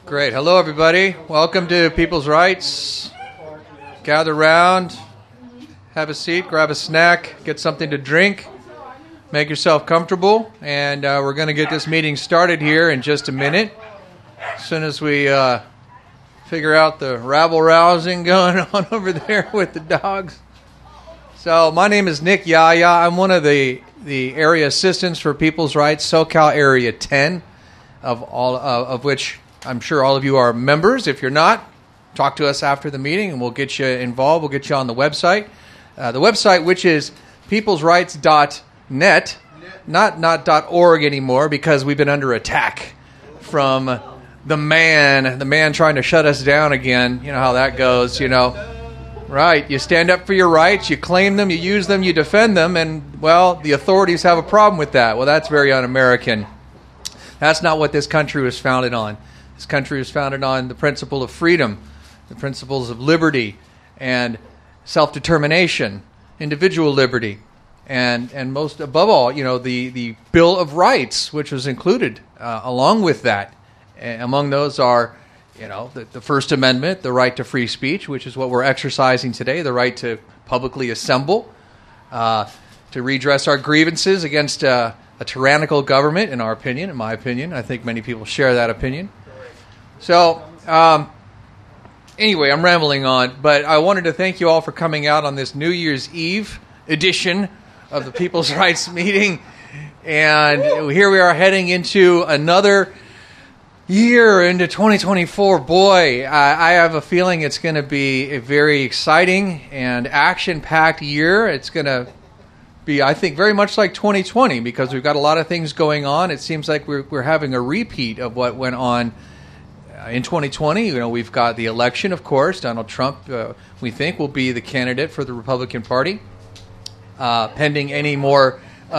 Great. Hello, everybody. Welcome to People's Rights. Gather around, have a seat, grab a snack, get something to drink, make yourself comfortable, and we're going to get this meeting started here in just a minute. As soon as we figure out the rabble-rousing going on over there with the dogs. So my name is Nick Yaya. I'm one of the area assistants for People's Rights, SoCal Area 10, of which I'm sure all of you are members. If you're not, talk to us after the meeting and we'll get you involved. We'll get you on the website. The website, which is peoplesrights.net, not .org anymore, because we've been under attack from the man trying to shut us down again. You know how that goes, Right, you stand up for your rights, you claim them, you use them, you defend them, and, well, the authorities have a problem with that. Well, that's very un-American. That's not what this country was founded on. This country was founded on the principle of freedom, the principles of liberty and self-determination, individual liberty, and most above all, the Bill of Rights, which was included along with that. Among those are, the First Amendment, the right to free speech, which is what we're exercising today, the right to publicly assemble, to redress our grievances against a tyrannical government, in my opinion. I think many people share that opinion. So, anyway, I'm rambling on, but I wanted to thank you all for coming out on this New Year's Eve edition of the People's Rights meeting. And here we are heading into another year, into 2024. Boy, I have a feeling it's going to be a very exciting and action-packed year. It's going to be, I think, very much like 2020, because we've got a lot of things going on. It seems like we're having a repeat of what went on in 2020. We've got the election, of course. Donald Trump, we think, will be the candidate for the Republican Party, pending any more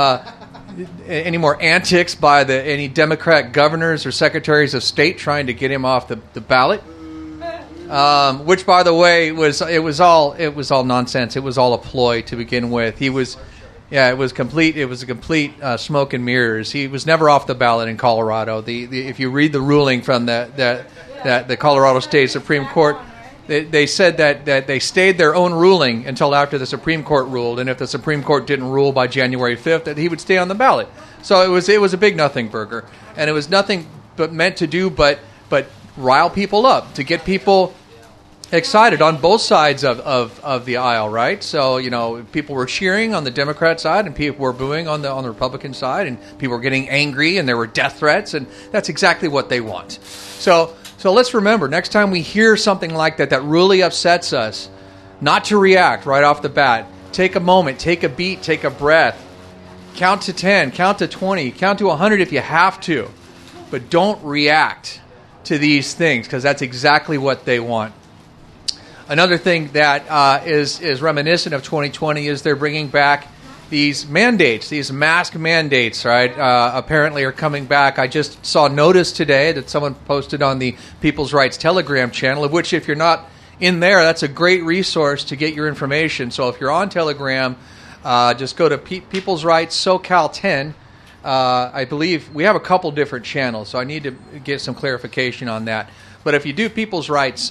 antics by any Democrat governors or secretaries of state trying to get him off the ballot. Which, by the way, it was all nonsense. It was all a ploy to begin with. It was a complete smoke and mirrors. He was never off the ballot in Colorado. If you read the ruling from the Colorado State Supreme Court, they said that they stayed their own ruling until after the Supreme Court ruled, and if the Supreme Court didn't rule by January 5th, that he would stay on the ballot. So it was a big nothing burger, and it was nothing but meant to do but rile people up, to get people excited on both sides of the aisle, right? So, people were cheering on the Democrat side and people were booing on the Republican side, and people were getting angry and there were death threats, and that's exactly what they want. So let's remember, next time we hear something like that really upsets us, not to react right off the bat. Take a moment, take a beat, take a breath. Count to 10, count to 20, count to 100 if you have to. But don't react to these things, because that's exactly what they want. Another thing that is reminiscent of 2020 is they're bringing back these mandates, these mask mandates, right? Apparently are coming back. I just saw notice today that someone posted on the People's Rights Telegram channel, of which, if you're not in there, that's a great resource to get your information. So if you're on Telegram, just go to People's Rights SoCal 10. I believe we have a couple different channels, so I need to get some clarification on that. But if you do People's Rights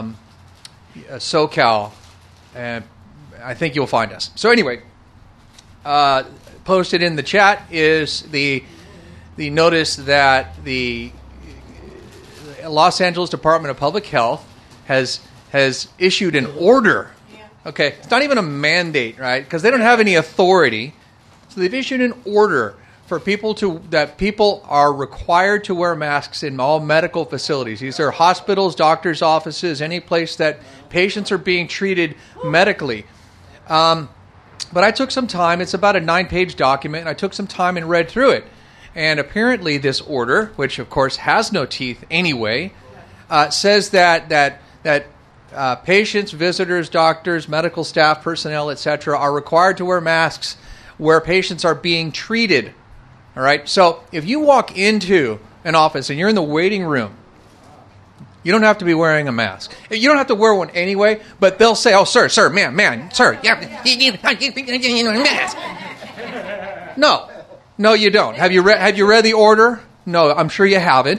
SoCal, I think you'll find us. So anyway, posted in the chat is the notice that the Los Angeles Department of Public Health has issued an order. Okay, it's not even a mandate, right? Because they don't have any authority. So they've issued an order for that people are required to wear masks in all medical facilities. These are hospitals, doctors' offices, any place that patients are being treated medically. But I took some time. It's about a 9-page document, and I took some time and read through it. And apparently this order, which of course has no teeth anyway, says that patients, visitors, doctors, medical staff, personnel, etc., are required to wear masks where patients are being treated. All right? So if you walk into an office and you're in the waiting room, you don't have to be wearing a mask. You don't have to wear one anyway, but they'll say, "Oh, sir, ma'am, sir, yeah, you need a mask." No, you don't. Have you read the order? No, I'm sure you haven't.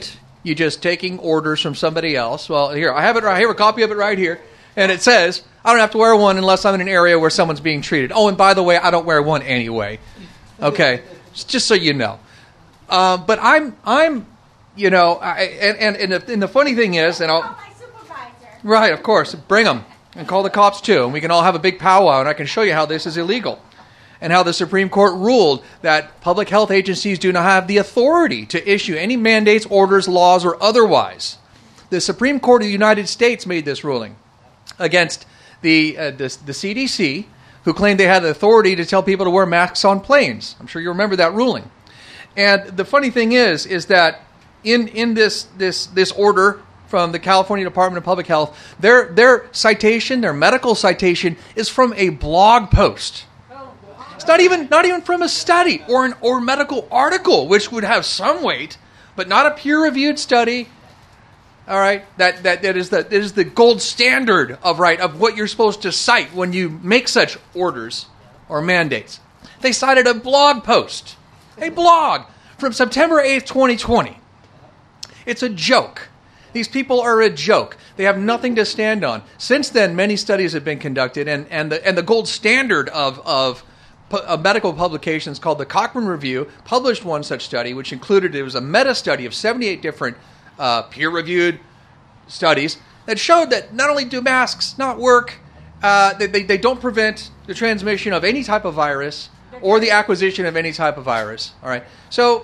you just taking orders from somebody else. Well, here, I have it right here, a copy of it right here. And it says, I don't have to wear one unless I'm in an area where someone's being treated. Oh, and by the way, I don't wear one anyway. Okay, just so you know. But I'm, you know, and the funny thing is, and I'll... Call my supervisor. Right, of course, bring them. And call the cops too. And we can all have a big powwow, and I can show you how this is illegal. And how the Supreme Court ruled that public health agencies do not have the authority to issue any mandates, orders, laws, or otherwise. The Supreme Court of the United States made this ruling against the CDC, who claimed they had the authority to tell people to wear masks on planes. I'm sure you remember that ruling. And the funny thing is that in this order from the California Department of Public Health, their citation, their medical citation, is from a blog post. It's not even from a study or medical article, which would have some weight, but not a peer-reviewed study. All right, that is the gold standard of what you're supposed to cite when you make such orders or mandates. They cited a blog post, a blog from September 8th, 2020. It's a joke. These people are a joke. They have nothing to stand on. Since then, many studies have been conducted, and the gold standard of medical publications called the Cochrane Review published one such study, which included, it was a meta-study of 78 different peer-reviewed studies that showed that not only do masks not work, they don't prevent the transmission of any type of virus or the acquisition of any type of virus. All right, so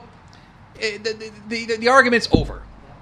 the argument's over.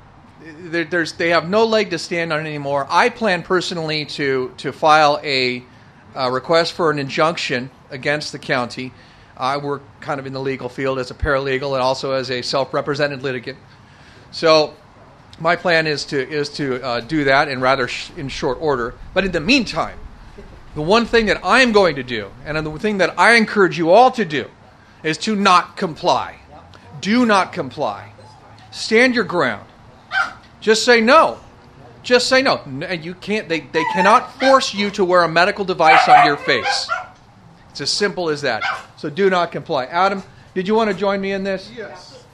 They have no leg to stand on anymore. I plan personally to file a request for an injunction against the county. I work kind of in the legal field as a paralegal and also as a self-represented litigant. So my plan is to do that in short order. But in the meantime, the one thing that I am going to do, and the thing that I encourage you all to do, is to not comply. Do not comply. Stand your ground. Just say no. Just say no. And you can't. They cannot force you to wear a medical device on your face. It's as simple as that. So do not comply. Adam, did you want to join me in this? Yes.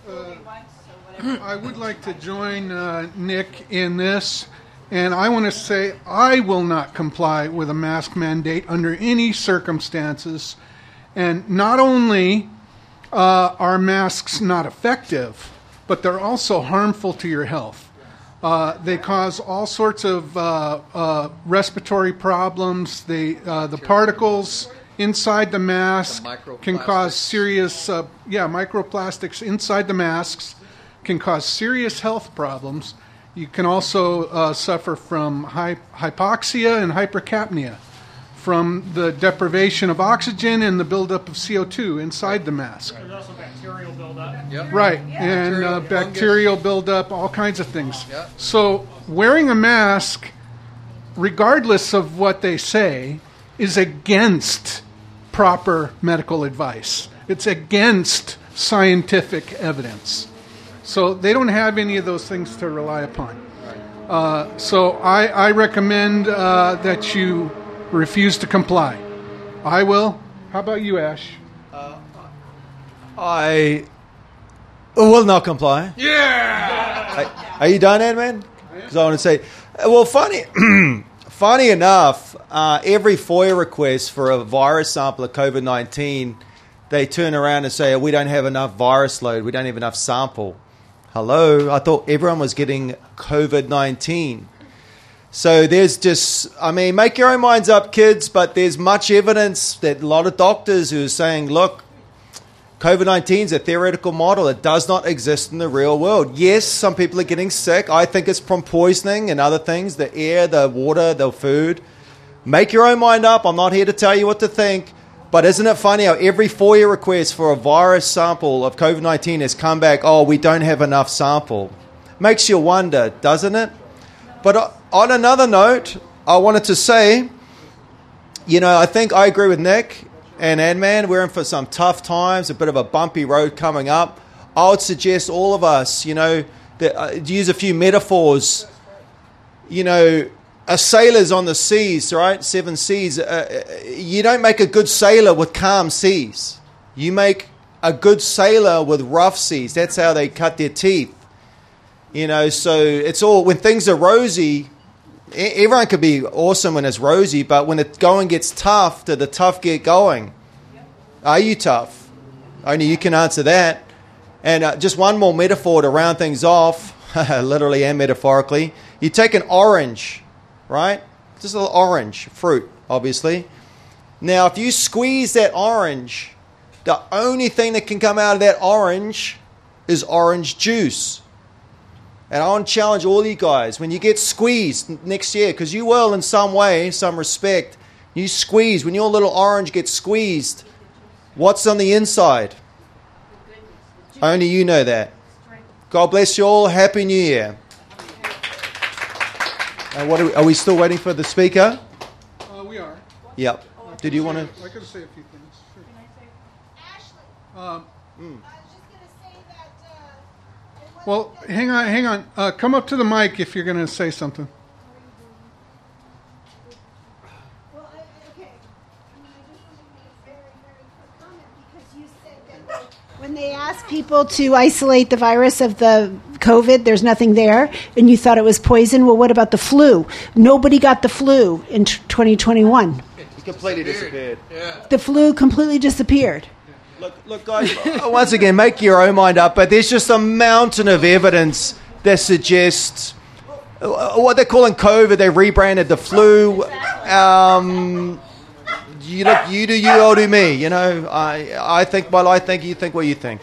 I would like to join Nick in this, and I want to say I will not comply with a mask mandate under any circumstances. And not only are masks not effective, but they're also harmful to your health. They cause all sorts of respiratory problems. The particles inside the mask can cause serious, microplastics inside the masks can cause serious health problems. You can also suffer from hypoxia and hypercapnia from the deprivation of oxygen and the buildup of CO2 inside the mask. There's also bacterial buildup. Yep. Right, and bacterial buildup, all kinds of things. Yep. So wearing a mask, regardless of what they say, is against proper medical advice. It's against scientific evidence. So they don't have any of those things to rely upon. So I recommend that you refuse to comply. I will. How about you, Ash? I will not comply. Yeah! Are you done, Ant-Man? Because I want to say, well, funny enough, every FOIA request for a virus sample of COVID-19, they turn around and say, we don't have enough virus load, we don't have enough sample. Hello? I thought everyone was getting COVID-19. So there's just, make your own minds up, kids, but there's much evidence that a lot of doctors who are saying, look, COVID-19 is a theoretical model. It does not exist in the real world. Yes, some people are getting sick. I think it's from poisoning and other things, the air, the water, the food. Make your own mind up. I'm not here to tell you what to think. But isn't it funny how every FOIA request for a virus sample of COVID-19 has come back, we don't have enough sample. Makes you wonder, doesn't it? But on another note, I wanted to say, I think I agree with Nick and Ant-Man. We're in for some tough times, a bit of a bumpy road coming up. I would suggest all of us, to use a few metaphors, a sailor's on the seas, right? 7 seas. You don't make a good sailor with calm seas. You make a good sailor with rough seas. That's how they cut their teeth. So it's all, when things are rosy, everyone could be awesome when it's rosy, but when the going gets tough, do the tough get going? Are you tough? Only you can answer that. And just one more metaphor to round things off, literally and metaphorically. You take an orange, right? Just a little orange, fruit, obviously. Now, if you squeeze that orange, the only thing that can come out of that orange is orange juice. And I want to challenge all you guys, when you get squeezed next year, because you will in some way, some respect, you squeeze, when your little orange gets squeezed, what's on the inside? Only you know that. God bless you all. Happy New Year. Are we still waiting for the speaker? We are. Yep. Did you want to? I could say a few things. Sure. Can I say? Ashley. Um, I was just going to say that. It well, wasn't hang on. Come up to the mic if you're going to say something. Well, okay. I just want to make a very, very quick comment because you said that when they asked people to isolate the virus of the COVID, there's nothing there, and you thought it was poison. Well, what about the flu? Nobody got the flu in 2021. It completely disappeared. Yeah. The flu completely disappeared. Look, guys, once again, make your own mind up, but there's just a mountain of evidence that suggests what they're calling COVID, they rebranded the flu. You do you, I'll do me. I think what I think, you think what you think.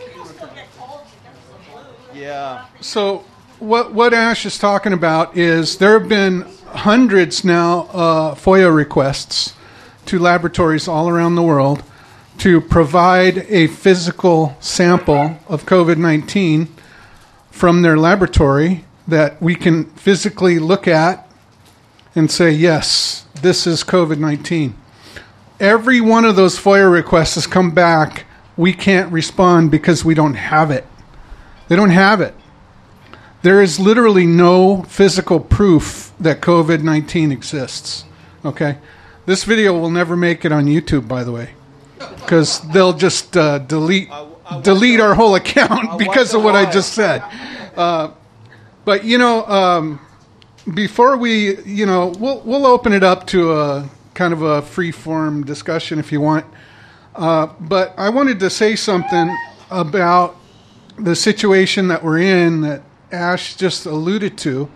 Yeah. So what Ash is talking about is there have been hundreds now FOIA requests to laboratories all around the world to provide a physical sample of COVID-19 from their laboratory that we can physically look at and say, yes, this is COVID-19. Every one of those FOIA requests has come back. We can't respond because we don't have it. They don't have it. There is literally no physical proof that COVID-19 exists. Okay? This video will never make it on YouTube, by the way, because they'll just delete our whole account because of what I just said. But, before we, we'll open it up to a kind of a free-form discussion if you want. But I wanted to say something about the situation that we're in that Ash just alluded to.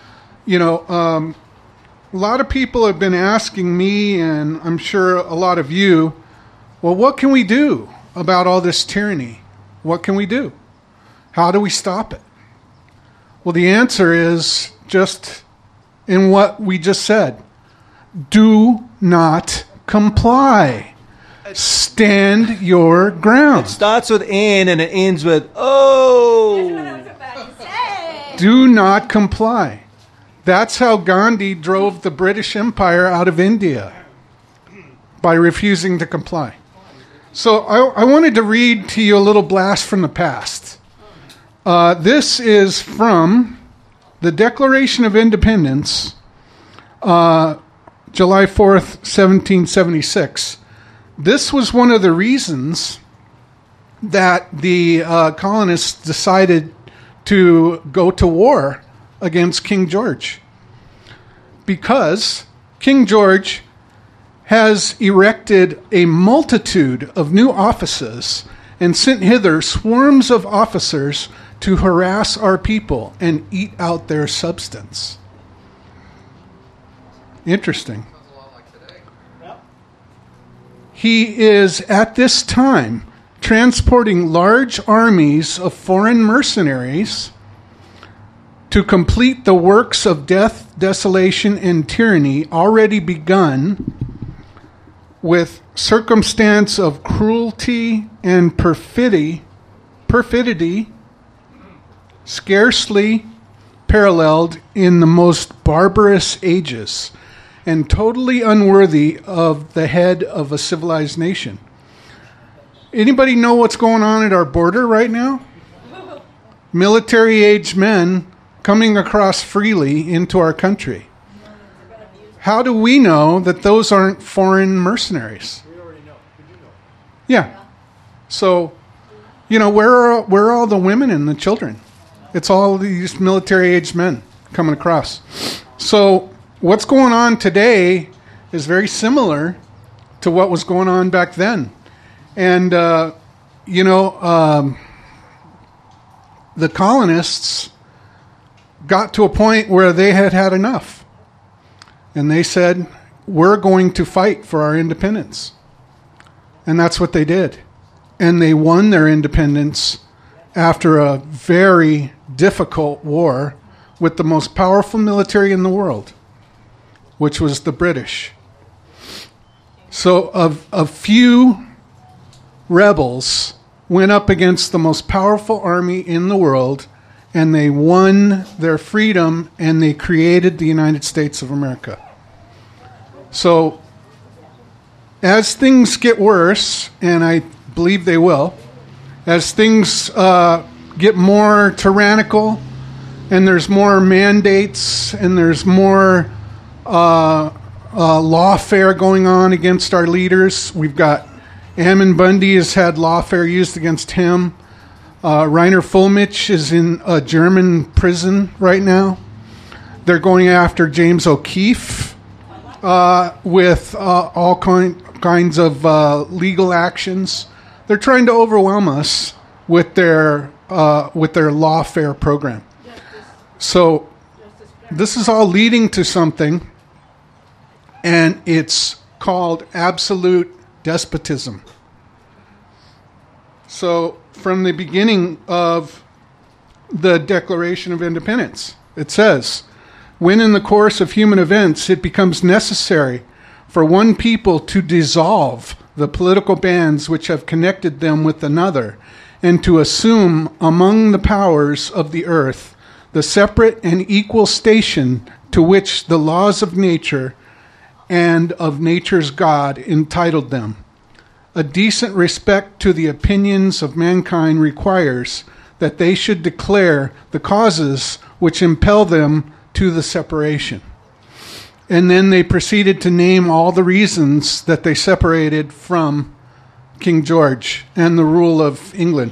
A lot of people have been asking me, and I'm sure a lot of you, well, what can we do about all this tyranny? What can we do? How do we stop it? Well, the answer is just in what we just said. Do not comply. Stand your ground. It starts with N and it ends with O. That's what I was about to say. Do not comply. That's how Gandhi drove the British Empire out of India, by refusing to comply. So I wanted to read to you a little blast from the past. This is from the Declaration of Independence, July 4th, 1776. This was one of the reasons that the colonists decided to go to war against King George, because King George has erected a multitude of new offices and sent hither swarms of officers to harass our people and eat out their substance. Interesting. He is at this time transporting large armies of foreign mercenaries to complete the works of death, desolation, and tyranny already begun, with circumstance of cruelty and perfidy scarcely paralleled in the most barbarous ages, and totally unworthy of the head of a civilized nation. Anybody know what's going on at our border right now? Military-aged men coming across freely into our country. How do we know that those aren't foreign mercenaries? We already know. Did you know? Yeah. So, where are all the women and the children? It's all these military-aged men coming across. So what's going on today is very similar to what was going on back then. And, the colonists got to a point where they had had enough. And they said, we're going to fight for our independence. And that's what they did. And they won their independence after a very difficult war with the most powerful military in the world, which was the British. So a few rebels went up against the most powerful army in the world, and they won their freedom, and they created the United States of America. So as things get worse, and I believe they will, as things get more tyrannical, and there's more mandates, and there's more lawfare going on against our leaders. We've got Ammon Bundy has had lawfare used against him. Reiner Fullmich is in a German prison right now. They're going after James O'Keefe with all kinds of legal actions. They're trying to overwhelm us with their lawfare program. So this is all leading to something, and it's called absolute despotism. So from the beginning of the Declaration of Independence, it says, when in the course of human events it becomes necessary for one people to dissolve the political bands which have connected them with another, and to assume among the powers of the earth the separate and equal station to which the laws of nature and of nature's God entitled them. A decent respect to the opinions of mankind requires that they should declare the causes which impel them to the separation. And then they proceeded to name all the reasons that they separated from King George and the rule of England.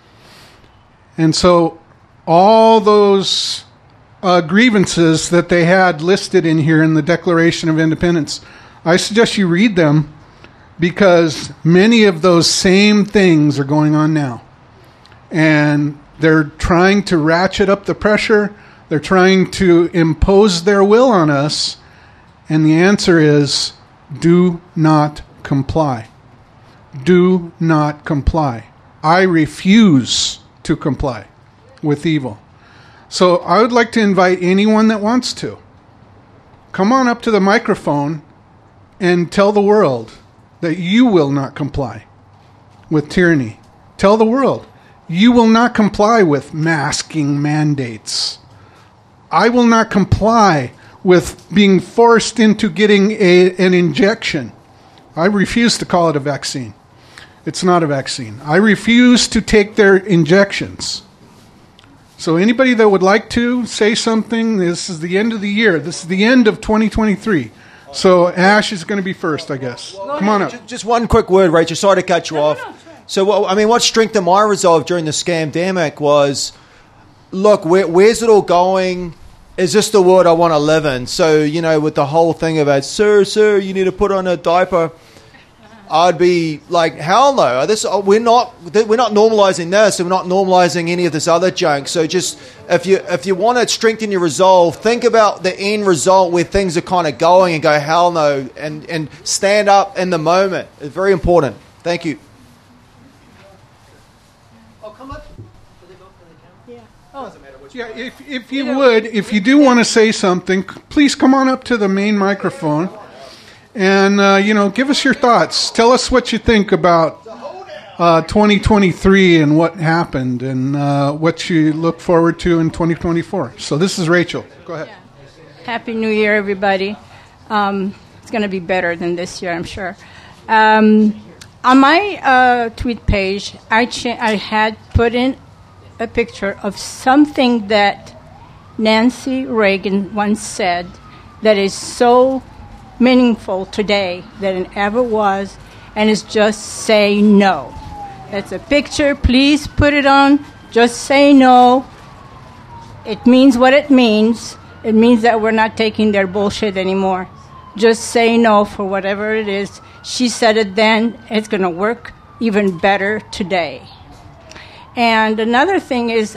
And so all those grievances that they had listed in here in the Declaration of Independence, I suggest you read them, because many of those same things are going on now. And they're trying to ratchet up the pressure. They're trying to impose their will on us. And the answer is, do not comply. Do not comply. I refuse to comply with evil. So I would like to invite anyone that wants to. Come on up to the microphone and tell the world that you will not comply with tyranny. Tell the world, you will not comply with masking mandates. I will not comply with being forced into getting an injection. I refuse to call it a vaccine. It's not a vaccine. I refuse to take their injections. So anybody that would like to say something, this is the end of the year. This is the end of 2023. So Ash is going to be first, I guess. Come on up. Just one quick word, Rachel. Sorry to cut you off. So, what strengthened my resolve during the scamdemic was, look, where's it all going? Is this the world I want to live in? So, with the whole thing about, sir, you need to put on a diaper, I'd be like, hell no. We're not normalizing this, and we're not normalizing any of this other junk. So just, if you want to strengthen your resolve, think about the end result where things are kind of going and go, hell no, and stand up in the moment. It's very important. Thank you. Yeah, if you do want to say something, please come on up to the main microphone and, give us your thoughts. Tell us what you think about 2023 and what happened and what you look forward to in 2024. So this is Rachel. Go ahead. Yeah. Happy New Year, everybody. It's going to be better than this year, I'm sure. On my tweet page, I had put in a picture of something that Nancy Reagan once said that is so meaningful today than it ever was, and it's just say no. That's a picture. Please put it on. Just say no. it means what it means. It means that we're not taking their bullshit anymore. Just say no for whatever it is. She said it then. It's going to work even better today. And another thing is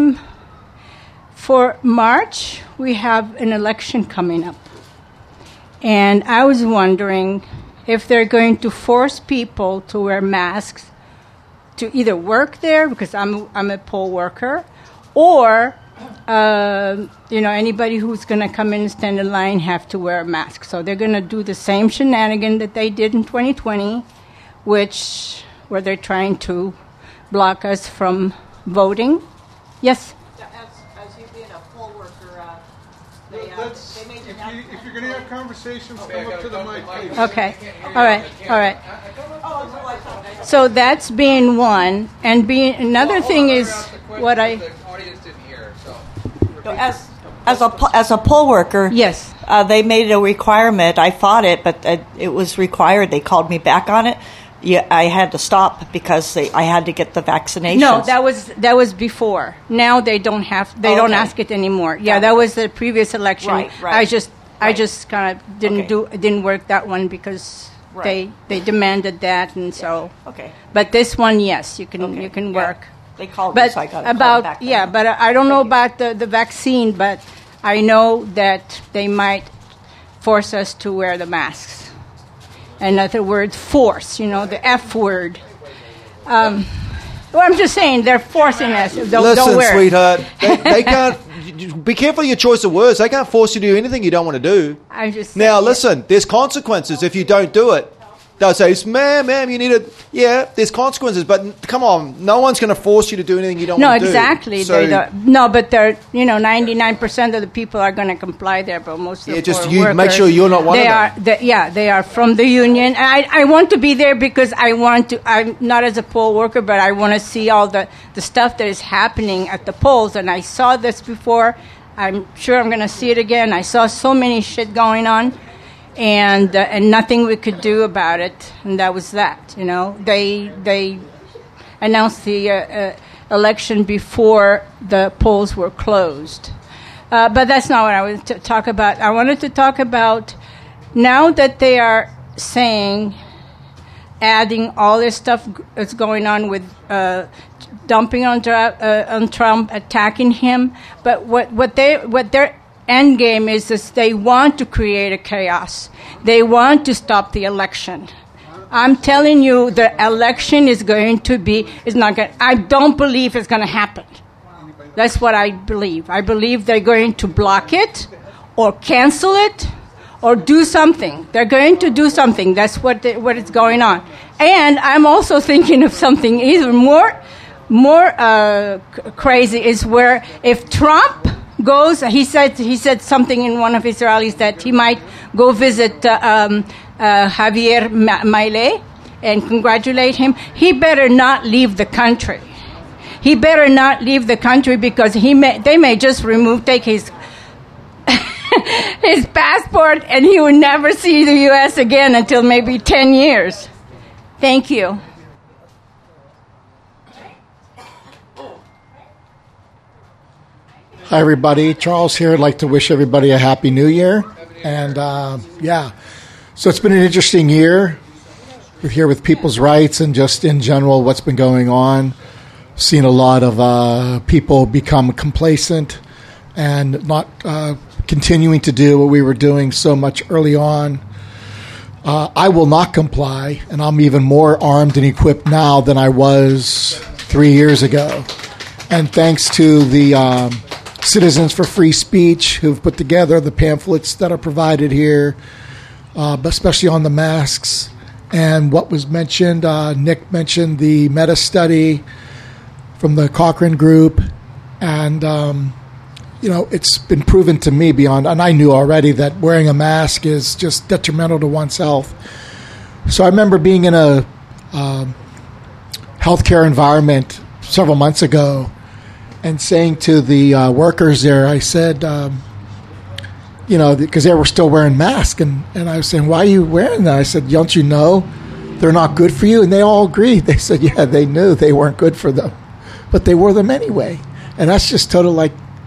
for March, we have an election coming up. And I was wondering if they're going to force people to wear masks to either work there, because I'm a poll worker, or anybody who's going to come in and stand in line have to wear a mask. So they're going to do the same shenanigan that they did in 2020, where they're trying to block us from voting. Yes? As you being a poll worker, they made if you're going to have conversations, come up to the mic, please. Okay. All right. So that's being one. And another thing is what I... As a poll worker, yes, they made it a requirement. I fought it, but it was required. They called me back on it. Yeah, I had to stop because I had to get the vaccinations. No, that was before. Now they don't have. They don't ask it anymore. Yeah, that was the previous election. Right. I just kind of didn't work that one because they demanded that, and so. Okay. But this one, yes, you can work. They called me, so I got to call back. Yeah, but I don't know about the vaccine, but I know that they might force us to wear the masks. In other words, force, the F word. Well, I'm just saying they're forcing us. Don't wear it. Sweetheart, they can't. Be careful of your choice of words. They can't force you to do anything you don't want to do. I'm just now, listen. There's consequences if you don't do it. They'll say, ma'am, you need to... Yeah, there's consequences, but come on. No one's going to force you to do anything you don't want to do. No, exactly. So, but they're, 99% of the people are going to comply there, but most of the just you workers, make sure you're not one of them. They are from the union. And I want to be there because I'm not as a poll worker, but I want to see all the stuff that is happening at the polls. And I saw this before. I'm sure I'm going to see it again. I saw so many shit going on. And nothing we could do about it, and that was that. They announced the election before the polls were closed, but that's not what I wanted to talk about. I wanted to talk about now that they are adding all this stuff that's going on with dumping on Trump, attacking him, but what their end game is they want to create a chaos. They want to stop the election. I'm telling you, the election is going to be. I don't believe it's going to happen. That's what I believe. I believe they're going to block it, or cancel it, or do something. They're going to do something. That's what is going on. And I'm also thinking of something even more crazy is where if Trump goes, he said something in one of his rallies that he might go visit Javier Milei and congratulate him. He better not leave the country. He better not leave the country because they may just take his his passport and he will never see the U.S. again until maybe 10 years. Thank you. Hi, everybody. Charles here. I'd like to wish everybody a Happy New Year. And, so it's been an interesting year. We're here with people's rights and just in general what's been going on. Seen a lot of people become complacent and not continuing to do what we were doing so much early on. I will not comply, and I'm even more armed and equipped now than I was 3 years ago. And thanks to the Citizens for Free Speech who've put together the pamphlets that are provided here, but especially on the masks. And what was mentioned, Nick mentioned the meta study from the Cochrane Group. And, it's been proven to me beyond, and I knew already that wearing a mask is just detrimental to one's health. So I remember being in a healthcare environment several months ago and saying to the workers there, I said, because they were still wearing masks, and I was saying, why are you wearing that? I said, don't you know they're not good for you? And they all agreed. They said, yeah, they knew they weren't good for them, but they wore them anyway. And that's just total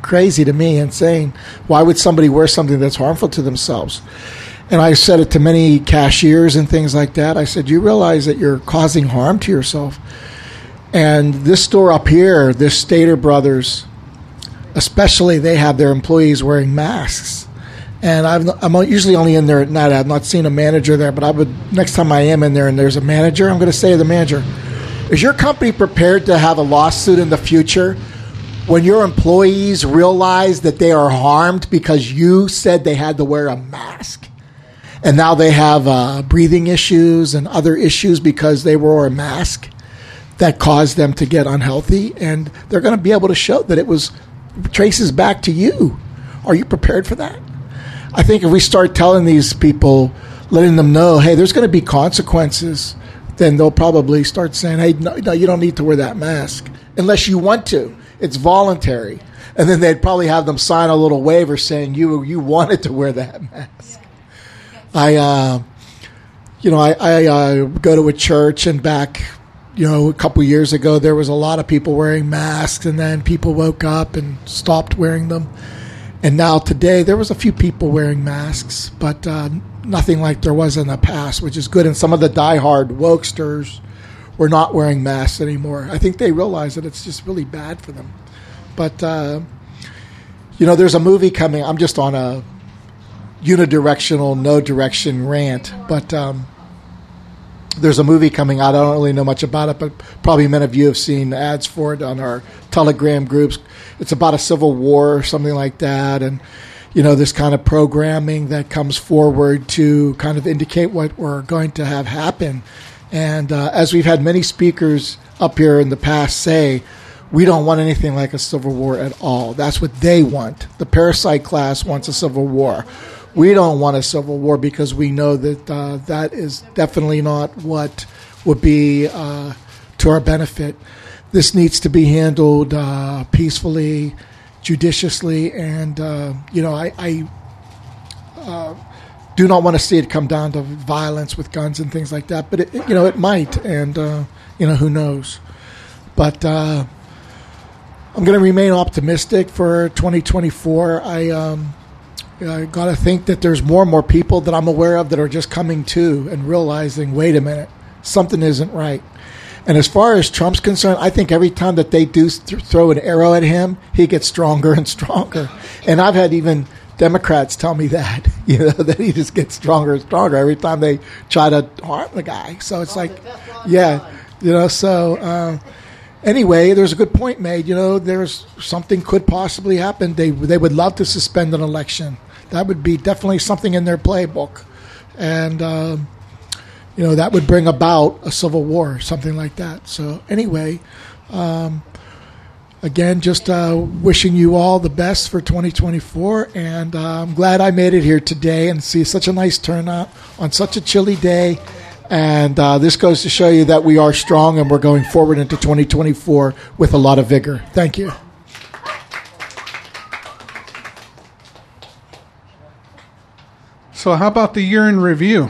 crazy to me, insane. Why would somebody wear something that's harmful to themselves? And I said it to many cashiers and things like that. I said, you realize that you're causing harm to yourself. And this store up here, this Stater Brothers, especially, they have their employees wearing masks. And I'm usually only in there at night. I've not seen a manager there, but next time I am in there and there's a manager, I'm going to say to the manager, is your company prepared to have a lawsuit in the future when your employees realize that they are harmed because you said they had to wear a mask? And now they have breathing issues and other issues because they wore a mask that caused them to get unhealthy. And they're going to be able to show that it traces back to you. Are you prepared for that? I think if we start telling these people, letting them know, hey, there's going to be consequences, then they'll probably start saying, hey, no, you don't need to wear that mask unless you want to. It's voluntary. And then they'd probably have them sign a little waiver saying you wanted to wear that mask. I go to a church, and back, a couple years ago, there was a lot of people wearing masks, and then people woke up and stopped wearing them. And now today, there was a few people wearing masks, but nothing like there was in the past, which is good. And some of the diehard wokesters were not wearing masks anymore. I think they realize that it's just really bad for them. But, there's a movie coming. I'm just on a unidirectional, no direction rant, but there's a movie coming out. I don't really know much about it, but probably many of you have seen ads for it on our Telegram groups. It's about a civil war or something like that, and this kind of programming that comes forward to kind of indicate what we're going to have happen. And as we've had many speakers up here in the past say, we don't want anything like a civil war at all. That's what they want. The parasite class wants a civil war. We don't want a civil war because we know that that is definitely not what would be to our benefit. This needs to be handled peacefully, judiciously, and I do not want to see it come down to violence with guns and things like that. But it might, and who knows? But I'm going to remain optimistic for 2024. I got to think that there's more and more people that I'm aware of that are just coming to and realizing, wait a minute, something isn't right. And as far as Trump's concerned, I think every time that they do throw an arrow at him, he gets stronger and stronger. And I've had even Democrats tell me that, that he just gets stronger and stronger every time they try to harm the guy. So it's like, anyway, there's a good point made. There's something could possibly happen. They would love to suspend an election. That would be definitely something in their playbook. And, that would bring about a civil war, something like that. So anyway, again, just wishing you all the best for 2024. And I'm glad I made it here today and see such a nice turnout on such a chilly day. And this goes to show you that we are strong and we're going forward into 2024 with a lot of vigor. Thank you. So how about the year in review?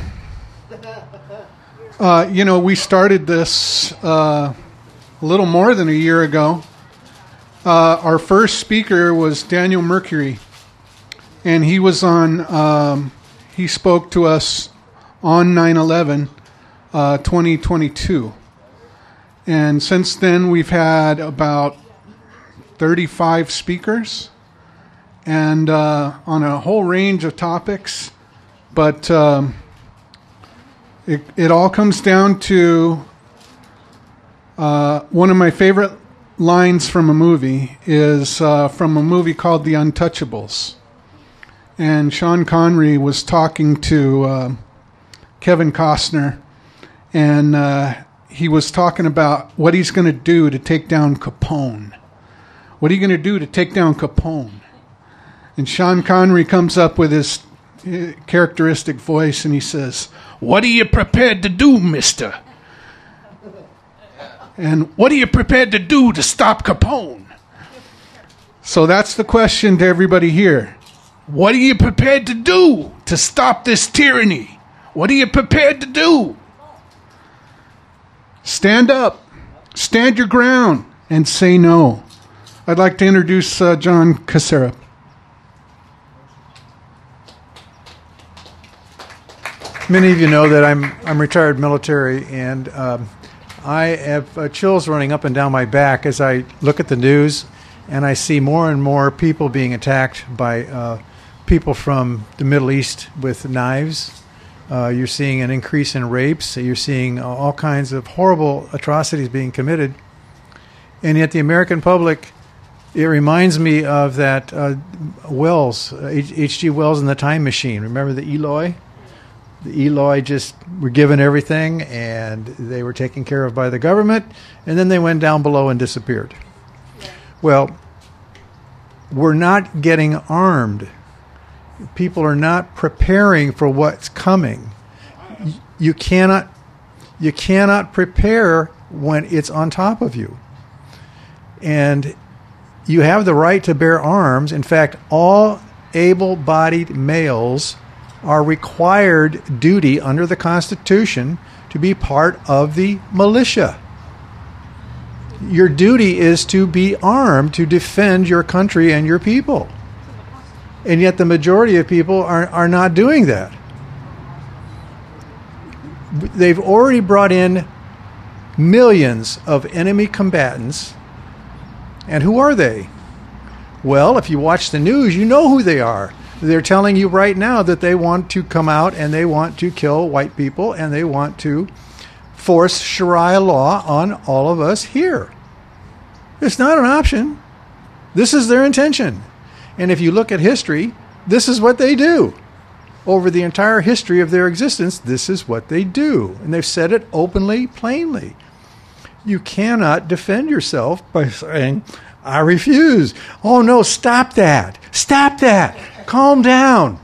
We started this a little more than a year ago. Our first speaker was Daniel Mercury, and he was on. He spoke to us on 9/11, 2022, and since then we've had about 35 speakers, and on a whole range of topics. But it all comes down to one of my favorite lines from a movie is from a movie called The Untouchables. And Sean Connery was talking to Kevin Costner, and he was talking about what he's going to do to take down Capone. What are you going to do to take down Capone? And Sean Connery comes up with his characteristic voice, and he says, "What are you prepared to do, mister? And what are you prepared to do to stop Capone?" So that's the question to everybody here. What are you prepared to do to stop this tyranny? What are you prepared to do? Stand up, stand your ground, and say no. I'd like to introduce John Casera. Many of you know that I'm retired military, and I have chills running up and down my back as I look at the news, and I see more and more people being attacked by people from the Middle East with knives. You're seeing an increase in rapes. You're seeing all kinds of horrible atrocities being committed. And yet the American public, it reminds me of that Wells, H.G. Wells and the Time Machine. Remember the Eloi? The Eloi just were given everything, and they were taken care of by the government, and then they went down below and disappeared. Well, we're not getting armed. People are not preparing for what's coming. You cannot prepare when it's on top of you. And you have the right to bear arms. In fact, all able-bodied males are required duty under the Constitution to be part of the militia. Your duty is to be armed to defend your country and your people. And yet the majority of people are not doing that. They've already brought in millions of enemy combatants. And who are they? Well, if you watch the news, you know who they are. They're telling you right now that they want to come out and they want to kill white people and they want to force Sharia law on all of us here. It's not an option. This is their intention. And if you look at history, this is what they do. Over the entire history of their existence, this is what they do. And they've said it openly, plainly. You cannot defend yourself by saying, I refuse. Oh, no, stop that. Stop that. Calm down.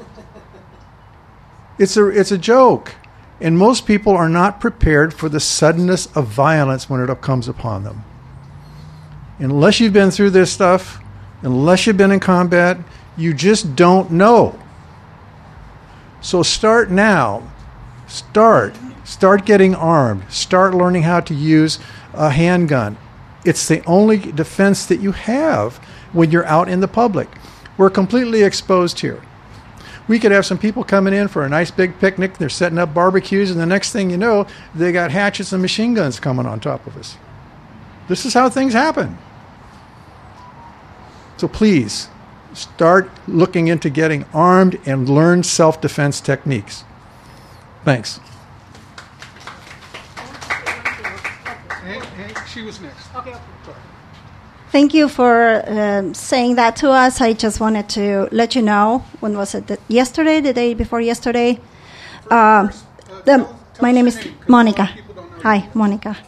It's a joke. And most people are not prepared for the suddenness of violence when it comes upon them. Unless you've been through this stuff, unless you've been in combat, you just don't know. So start now. Start getting armed. Start learning how to use a handgun. It's the only defense that you have when you're out in the public. We're completely exposed here. We could have some people coming in for a nice big picnic. They're setting up barbecues, and the next thing you know, they got hatchets and machine guns coming on top of us. This is how things happen. So please, start looking into getting armed and learn self-defense techniques. Thanks. She was next. Okay. Thank you for saying that to us. I just wanted to let you know, when was it? Yesterday, the day before yesterday? My name is Monica. Hi, Monica.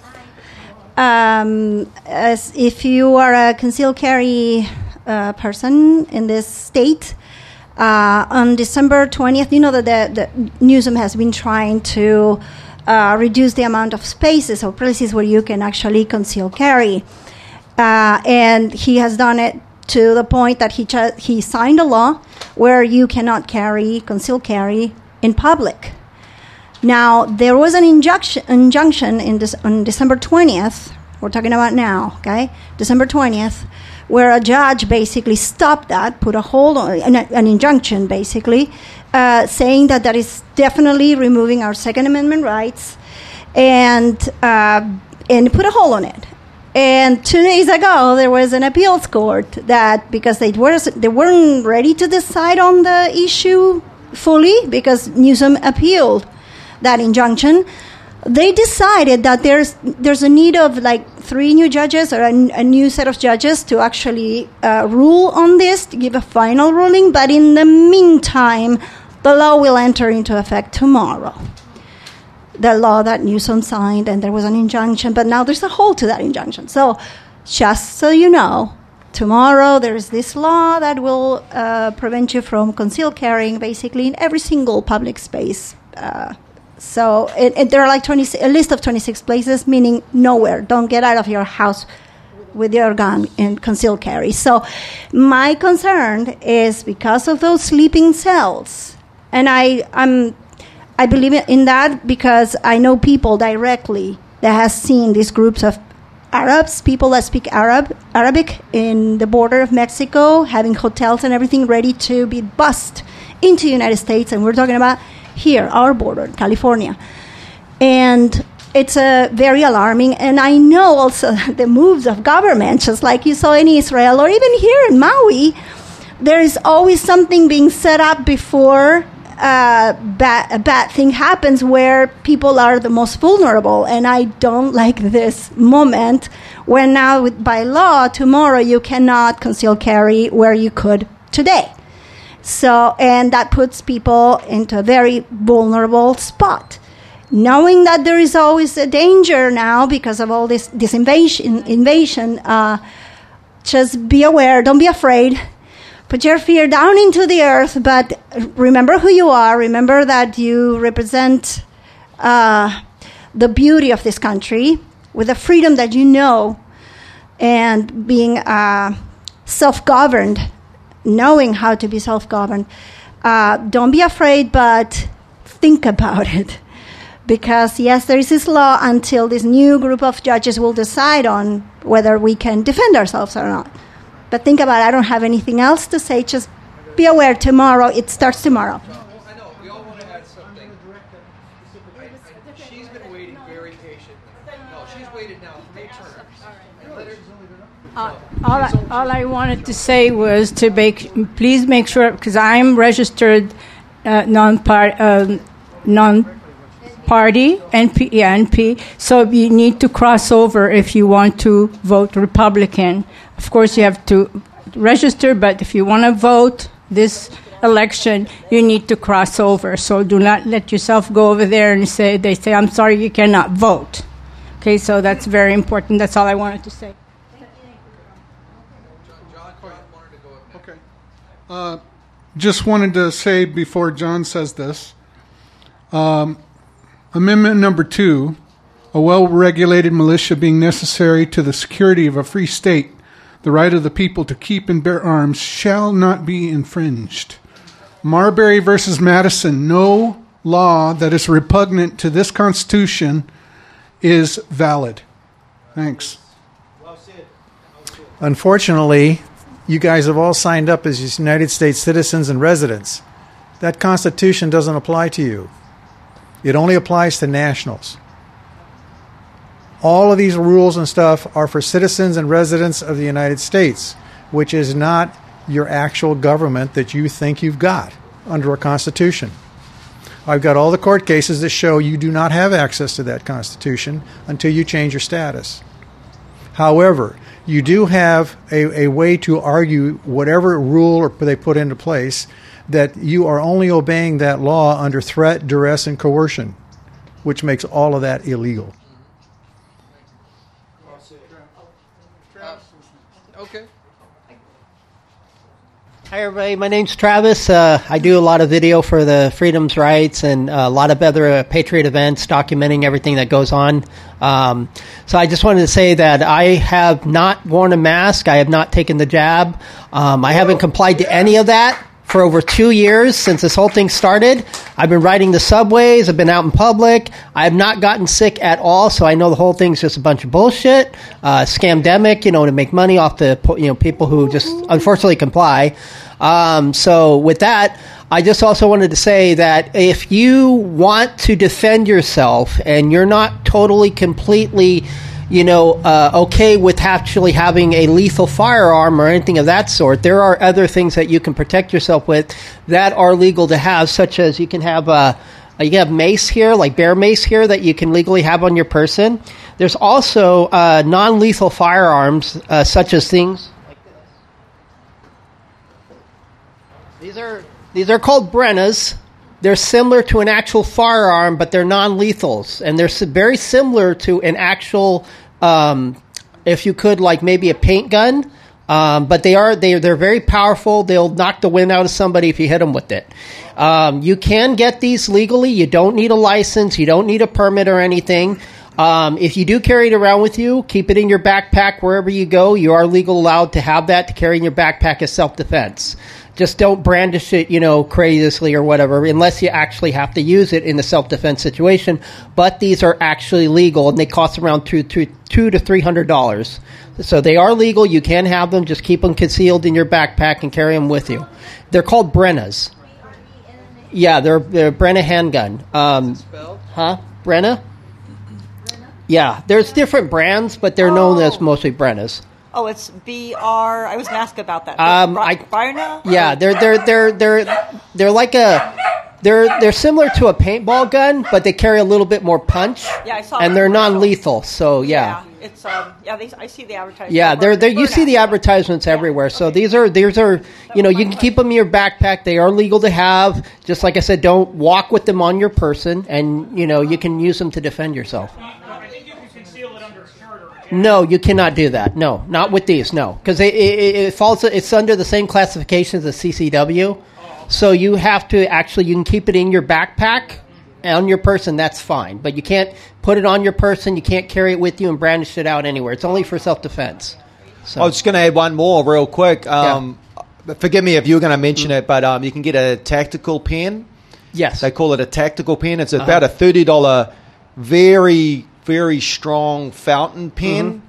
As if you are a concealed carry person in this state, on December 20th, you know that the Newsom has been trying to reduce the amount of spaces or places where you can actually conceal carry. And he has done it to the point that he signed a law where you cannot conceal carry in public. Now, there was an injunction on December 20th, we're talking about now, okay? December 20th, where a judge basically stopped that, put a hold on an injunction basically, saying that is definitely removing our Second Amendment rights, and put a hold on it. And 2 days ago, there was an appeals court that, because they weren't ready to decide on the issue fully, because Newsom appealed that injunction, they decided that there's a need of like 3 new judges or a new set of judges to actually rule on this, to give a final ruling. But in the meantime, the law will enter into effect tomorrow. The law that Newsom signed, and there was an injunction, but now there's a hold to that injunction. So just so you know, tomorrow there's this law that will prevent you from concealed carrying basically in every single public space. So there are like a list of 26 places, meaning nowhere. Don't get out of your house with your gun and concealed carry. So my concern is because of those sleeping cells, and I believe in that because I know people directly that has seen these groups of Arabs, people that speak Arabic in the border of Mexico, having hotels and everything ready to be bussed into the United States. And we're talking about here, our border, California. And it's very alarming. And I know also the moves of government, just like you saw in Israel or even here in Maui, there is always something being set up before a bad thing happens where people are the most vulnerable. And I don't like this moment where now by law tomorrow you cannot conceal carry where you could today. So, and that puts people into a very vulnerable spot. Knowing that there is always a danger now because of all this invasion, just be aware, don't be afraid. Put your fear down into the earth, but remember who you are. Remember that you represent the beauty of this country with the freedom that you know, and being self-governed, knowing how to be self-governed. Don't be afraid, but think about it. Because, yes, there is this law until this new group of judges will decide on whether we can defend ourselves or not. But think about it. I don't have anything else to say. Just be aware tomorrow. It starts tomorrow. I know. We all want to add something. She's been waiting very patiently. No, she's waited now 3 terms. All I wanted to say was to please make sure, because I'm registered non-party, NP. So you need to cross over if you want to vote Republican. Of course, you have to register, but if you want to vote this election, you need to cross over. So do not let yourself go over there and they say, I'm sorry, you cannot vote. Okay, so that's very important. That's all I wanted to say. Okay. Just wanted to say before John says this, Amendment number 2, a well-regulated militia being necessary to the security of a free state, the right of the people to keep and bear arms shall not be infringed. Marbury versus Madison, no law that is repugnant to this Constitution is valid. Thanks. Unfortunately, you guys have all signed up as United States citizens and residents. That Constitution doesn't apply to you. It only applies to nationals. All of these rules and stuff are for citizens and residents of the United States, which is not your actual government that you think you've got under a Constitution. I've got all the court cases that show you do not have access to that Constitution until you change your status. However, you do have a way to argue whatever rule they put into place that you are only obeying that law under threat, duress, and coercion, which makes all of that illegal. Okay. Hi, everybody. My name's Travis. I do a lot of video for the Freedom's Rights and a lot of other Patriot events documenting everything that goes on. So I just wanted to say that I have not worn a mask. I have not taken the jab. I haven't complied to any of that for over 2 years since this whole thing started. I've been riding the subways. I've been out in public. I have not gotten sick at all, so I know the whole thing's just a bunch of bullshit, scamdemic, to make money off the people who just unfortunately comply. So with that, I just also wanted to say that if you want to defend yourself and you're not totally, completely okay with actually having a lethal firearm or anything of that sort, there are other things that you can protect yourself with that are legal to have, such as you can have mace here, like bear mace here, that you can legally have on your person. There's also non-lethal firearms, such as things like this. These are called Brennas. They're similar to an actual firearm, but they're non-lethals, and they're very similar to an actual, if you could, like maybe a paint gun. But they're very powerful. They'll knock the wind out of somebody if you hit them with it. You can get these legally. You don't need a license. You don't need a permit or anything. If you do carry it around with you, keep it in your backpack wherever you go. You are legally allowed to have that to carry in your backpack as self-defense. Just don't brandish it, crazily or whatever, unless you actually have to use it in a self-defense situation. But these are actually legal, and they cost around $200 to $300. So they are legal. You can have them. Just keep them concealed in your backpack and carry them with you. They're called Brennas. Yeah, they're Brenna handgun. Brenna? Yeah, there's different brands, but they're known as mostly Brennas. Oh, it's BR. I was going to ask about that. Brenna? Yeah, they're like they're similar to a paintball gun, but they carry a little bit more punch. Yeah, I saw. And they're non-lethal, so yeah. It's I see the advertisements. Yeah, you see the advertisements everywhere. So these are you can keep them in your backpack. They are legal to have. Just like I said, don't walk with them on your person, and you can use them to defend yourself. I think you can conceal it under a shirt or a jacket. No, you cannot do that. No, not with these. No, because it falls. It's under the same classifications as CCW. So you have to you can keep it in your backpack on your person. That's fine, but you can't put it on your person. You can't carry it with you and brandish it out anywhere. It's only for self-defense. So. I was just going to add one more real quick. Forgive me if you were going to mention it, but you can get a tactical pen. Yes. They call it a tactical pen. It's about a $30 very, very strong fountain pen,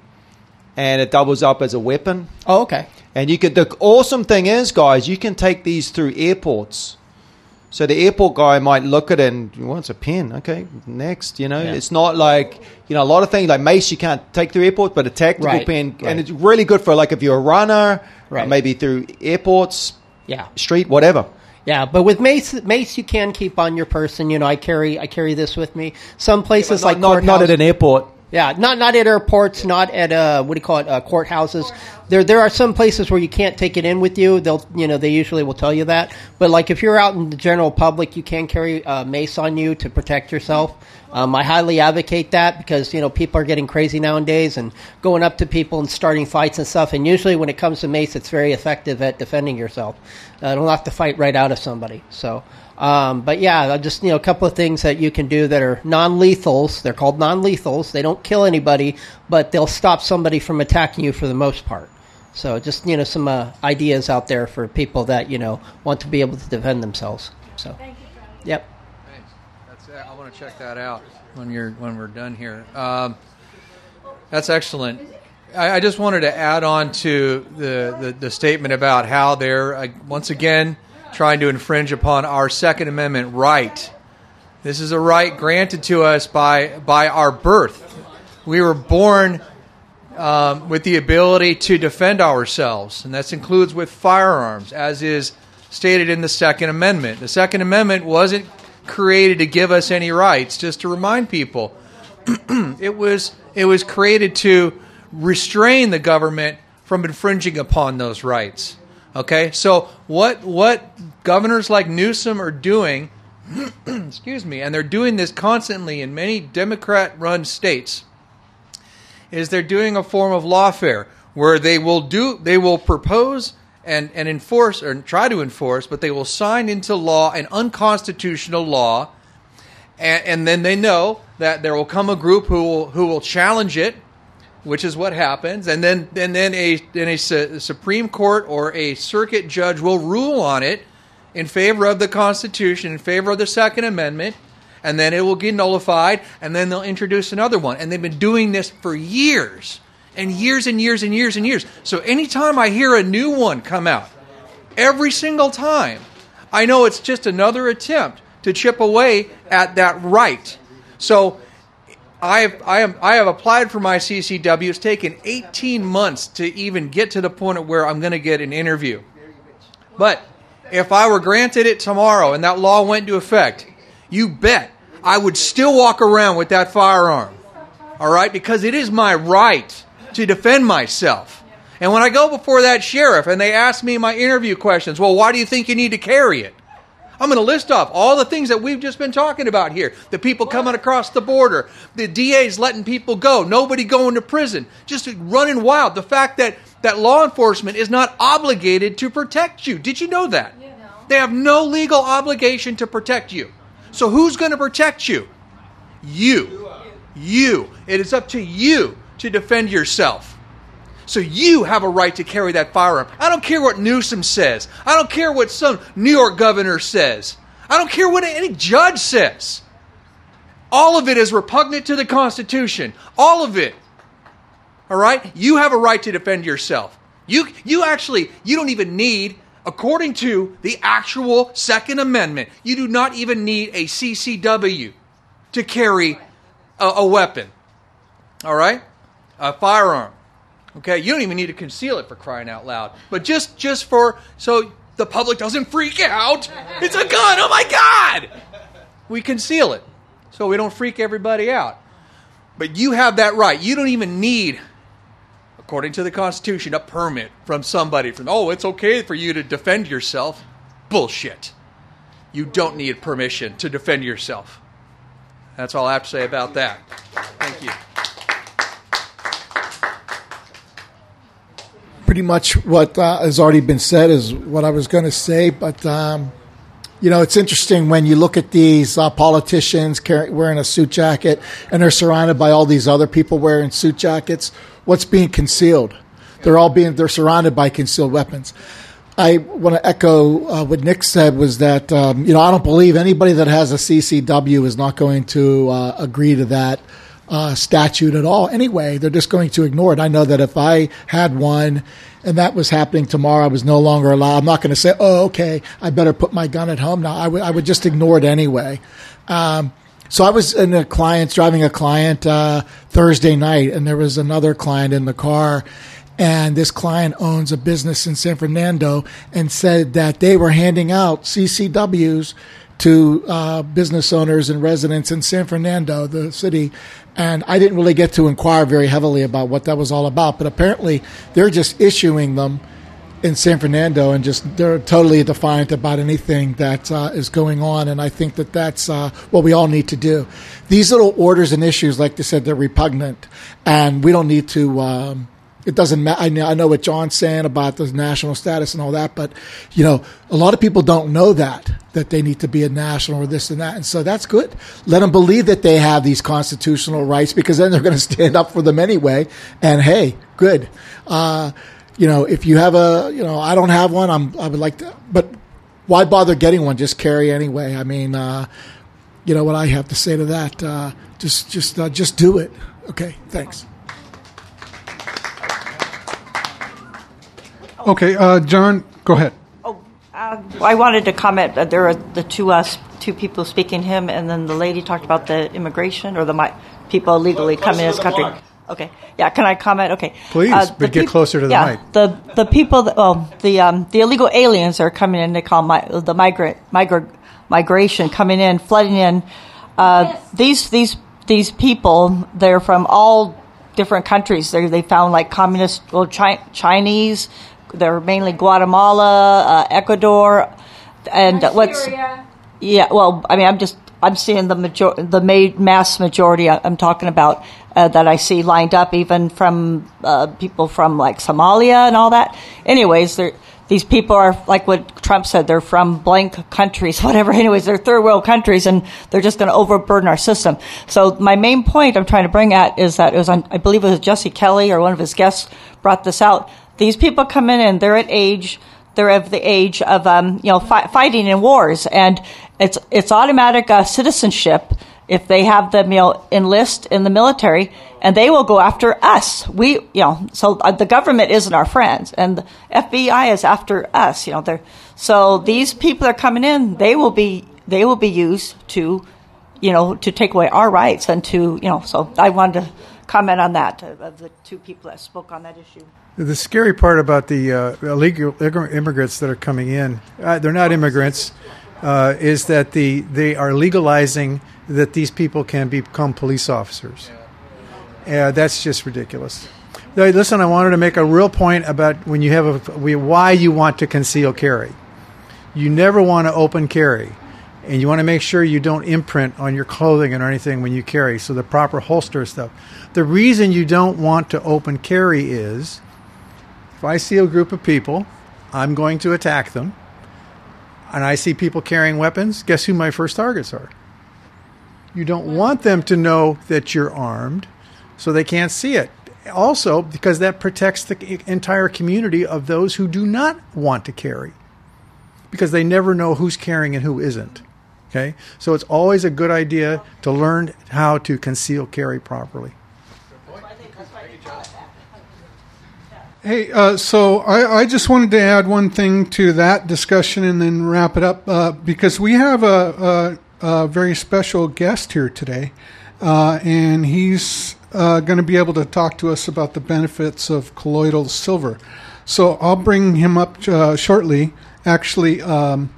and it doubles up as a weapon. Oh, okay. And the awesome thing is, guys, you can take these through airports. So the airport guy might look at it and, well, it's a pen. Okay, next, It's not like, a lot of things like mace you can't take through airports, but a tactical pen, and it's really good for, like, if you're a runner, maybe through airports, street, whatever. Yeah, but with mace you can keep on your person. I carry this with me. Some places not at an airport. Yeah, not at airports, not at courthouses. There are some places where you can't take it in with you. They usually will tell you that. But like if you're out in the general public, you can carry a mace on you to protect yourself. I highly advocate that because people are getting crazy nowadays and going up to people and starting fights and stuff. And usually when it comes to mace, it's very effective at defending yourself. Don't have to fight right out of somebody. So. But yeah, just a couple of things that you can do that are non-lethals. They're called non-lethals. They don't kill anybody, but they'll stop somebody from attacking you for the most part. So just some ideas out there for people that want to be able to defend themselves. So, Thank you, Travis. Yep. Thanks. I want to check that out when we're done here. That's excellent. I just wanted to add on to the statement about how they're once again trying to infringe upon our Second Amendment right. This is a right granted to us by our birth. We were born with the ability to defend ourselves, and that includes with firearms, as is stated in the Second Amendment. The Second Amendment wasn't created to give us any rights, just to remind people. It was created to restrain the government from infringing upon those rights. Okay, so what governors like Newsom are doing, excuse me, and they're doing this constantly in many Democrat-run states, is they're doing a form of lawfare where they will propose and enforce or try to enforce, but they will sign into law an unconstitutional law, and then they know that there will come a group who will challenge it, which is what happens, and then a Supreme Court or a circuit judge will rule on it in favor of the Constitution, in favor of the Second Amendment, and then it will get nullified, and then they'll introduce another one. And they've been doing this for years, and years and years and years and years. So anytime I hear a new one come out, every single time, I know it's just another attempt to chip away at that right. So I have applied for my CCW. It's taken 18 months to even get to the point of where I'm going to get an interview. But if I were granted it tomorrow and that law went into effect, you bet I would still walk around with that firearm. All right? Because it is my right to defend myself. And when I go before that sheriff and they ask me my interview questions, well, why do you think you need to carry it? I'm going to list off all the things that we've just been talking about here. The people coming across the border. The DA's letting people go. Nobody going to prison. Just running wild. The fact that law enforcement is not obligated to protect you. Did you know that? Yeah, no. They have no legal obligation to protect you. So who's going to protect you? You. It is up to you to defend yourself. So you have a right to carry that firearm. I don't care what Newsom says. I don't care what some New York governor says. I don't care what any judge says. All of it is repugnant to the Constitution. All of it. All right? You have a right to defend yourself. You don't even need, according to the actual Second Amendment, you do not even need a CCW to carry a weapon. All right? A firearm. Okay? You don't even need to conceal it, for crying out loud. But just so the public doesn't freak out. It's a gun. Oh my God! We conceal it so we don't freak everybody out. But you have that right. You don't even need, according to the Constitution, a permit from somebody. It's okay for you to defend yourself. Bullshit. You don't need permission to defend yourself. That's all I have to say about that. Thank you. Pretty much what has already been said is what I was going to say, but it's interesting when you look at these politicians wearing a suit jacket and they're surrounded by all these other people wearing suit jackets. What's being concealed? They're surrounded by concealed weapons. I want to echo what Nick said was that, I don't believe anybody that has a CCW is not going to agree to that statute at all. Anyway, they're just going to ignore it. I know that if I had one and that was happening tomorrow, I was no longer allowed. I'm not going to say, okay, I better put my gun at home now. I would just ignore it anyway. So I was driving a client Thursday night, and there was another client in the car. And this client owns a business in San Fernando and said that they were handing out CCWs to business owners and residents in San Fernando, the city. And I didn't really get to inquire very heavily about what that was all about. But apparently they're just issuing them in San Fernando and they're totally defiant about anything that is going on. And I think that that's what we all need to do. These little orders and issues, like they said, they're repugnant. And we don't need to... it doesn't matter. I know what John's saying about the national status and all that, but, a lot of people don't know that they need to be a national or this and that. And so that's good. Let them believe that they have these constitutional rights, because then they're going to stand up for them anyway. And hey, good. If you have I don't have one, I would like to, but why bother getting one? Just carry anyway. I mean, what I have to say to that, just do it. Okay. Thanks. Okay, John, go ahead. I wanted to comment. There are the two people speaking, him and then the lady talked about the immigration or the people illegally coming in this country. Okay, yeah. Can I comment? Okay, please. But get closer to the mic. The people the illegal aliens are coming in. They call the migration coming in, flooding in. These people, they're from all different countries. They found like communist, Chinese. They're mainly Guatemala, Ecuador, and Nigeria. I'm seeing the mass majority. I'm talking about that I see lined up, even from people from like Somalia and all that. Anyways, these people are like what Trump said. They're from blank countries, whatever. Anyways, they're third world countries, and they're just going to overburden our system. So my main point I'm trying to bring at is that I believe it was Jesse Kelly or one of his guests brought this out. These people come in and they're of the age of fighting in wars, and it's automatic citizenship if they have them enlist in the military, and they will go after us. So the government isn't our friends, and the FBI is after us. So these people are coming in. They will be used to take away our rights and to So I wanted to comment on that of the two people that spoke on that issue. The scary part about the illegal immigrants that are coming in, they're not immigrants, is that they are legalizing that these people can become police officers. That's just ridiculous. Now, listen, I wanted to make a real point about when you have why you want to conceal carry. You never want to open carry, and you want to make sure you don't imprint on your clothing or anything when you carry, so the proper holster stuff. The reason you don't want to open carry is if I see a group of people, I'm going to attack them, and I see people carrying weapons, guess who my first targets are? You don't want them to know that you're armed, so they can't see it. also because that protects the entire community of those who do not want to carry, because they never know who's carrying and who isn't. Okay, so it's always a good idea to learn how to conceal carry properly. Hey, so I just wanted to add one thing to that discussion and then wrap it up, because we have a very special guest here today, and he's going to be able to talk to us about the benefits of colloidal silver. So I'll bring him up shortly. Actually, I'll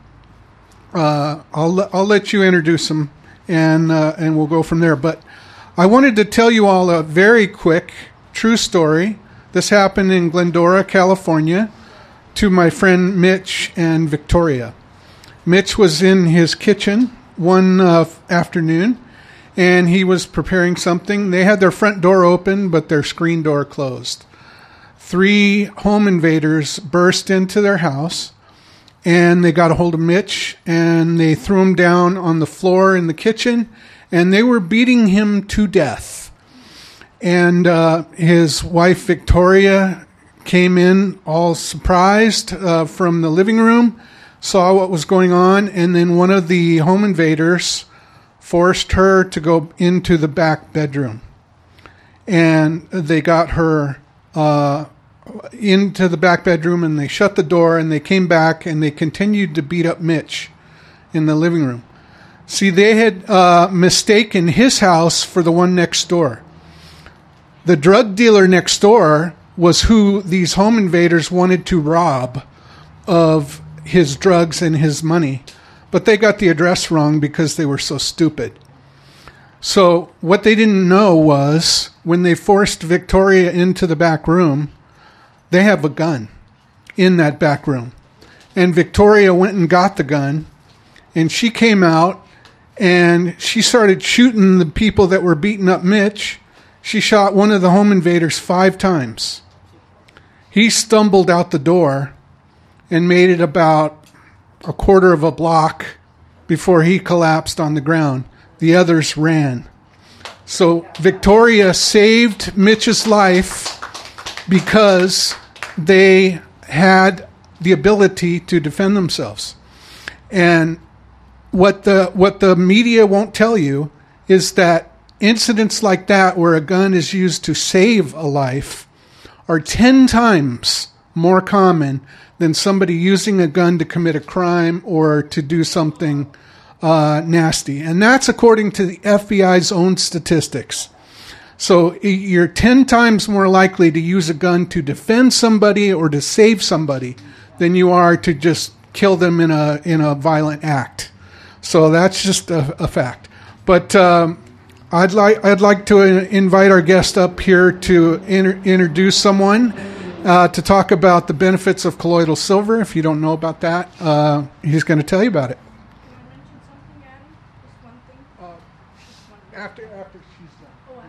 let you introduce him, and we'll go from there. But I wanted to tell you all a very quick true story. This happened in Glendora, California, to my friend Mitch and Victoria. Mitch was in his kitchen one afternoon, and he was preparing something. They had their front door open, but their screen door closed. 3 home invaders burst into their house, and they got a hold of Mitch, and they threw him down on the floor in the kitchen, and they were beating him to death. And his wife, Victoria, came in all surprised from the living room, saw what was going on, and then one of the home invaders forced her to go into the back bedroom. And they got her into the back bedroom, and they shut the door, and they came back, and they continued to beat up Mitch in the living room. See, they had mistaken his house for the one next door. The drug dealer next door was who these home invaders wanted to rob of his drugs and his money. But they got the address wrong because they were so stupid. So what they didn't know was when they forced Victoria into the back room, they have a gun in that back room. And Victoria went and got the gun, and she came out, and she started shooting the people that were beating up Mitch. She shot one of the home invaders 5 times. He stumbled out the door and made it about a quarter of a block before he collapsed on the ground. The others ran. So Victoria saved Mitch's life because they had the ability to defend themselves. And what the media won't tell you is that incidents like that, where a gun is used to save a life, are 10 times more common than somebody using a gun to commit a crime or to do something nasty. And that's according to the FBI's own statistics. So you're 10 times more likely to use a gun to defend somebody or to save somebody than you are to just kill them in a violent act. So that's just a fact. But I'd like to invite our guest up here to introduce someone to talk about the benefits of colloidal silver. If you don't know about that, he's going to tell you about it. After she's done.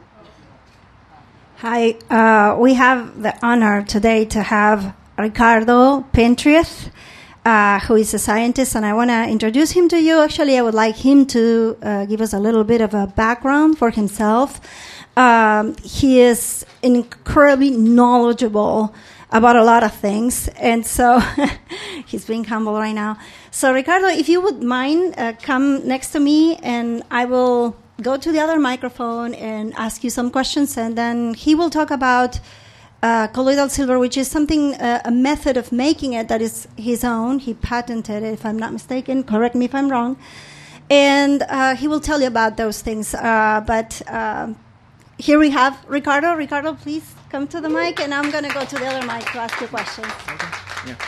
Hi, we have the honor today to have Ricardo Pentrieth, who is a scientist, and I want to introduce him to you. Actually, I would like him to give us a little bit of a background for himself. He is incredibly knowledgeable about a lot of things, and so he's being humble right now. So, Ricardo, if you would mind, come next to me, and I will go to the other microphone and ask you some questions, and then he will talk about colloidal silver, which is something, a method of making it that is his own. He patented it, if I'm not mistaken. Correct me if I'm wrong. And he will tell you about those things. But here we have Ricardo. Ricardo, please come to the mic, and I'm going to go to the other mic to ask you questions. Okay. Yeah.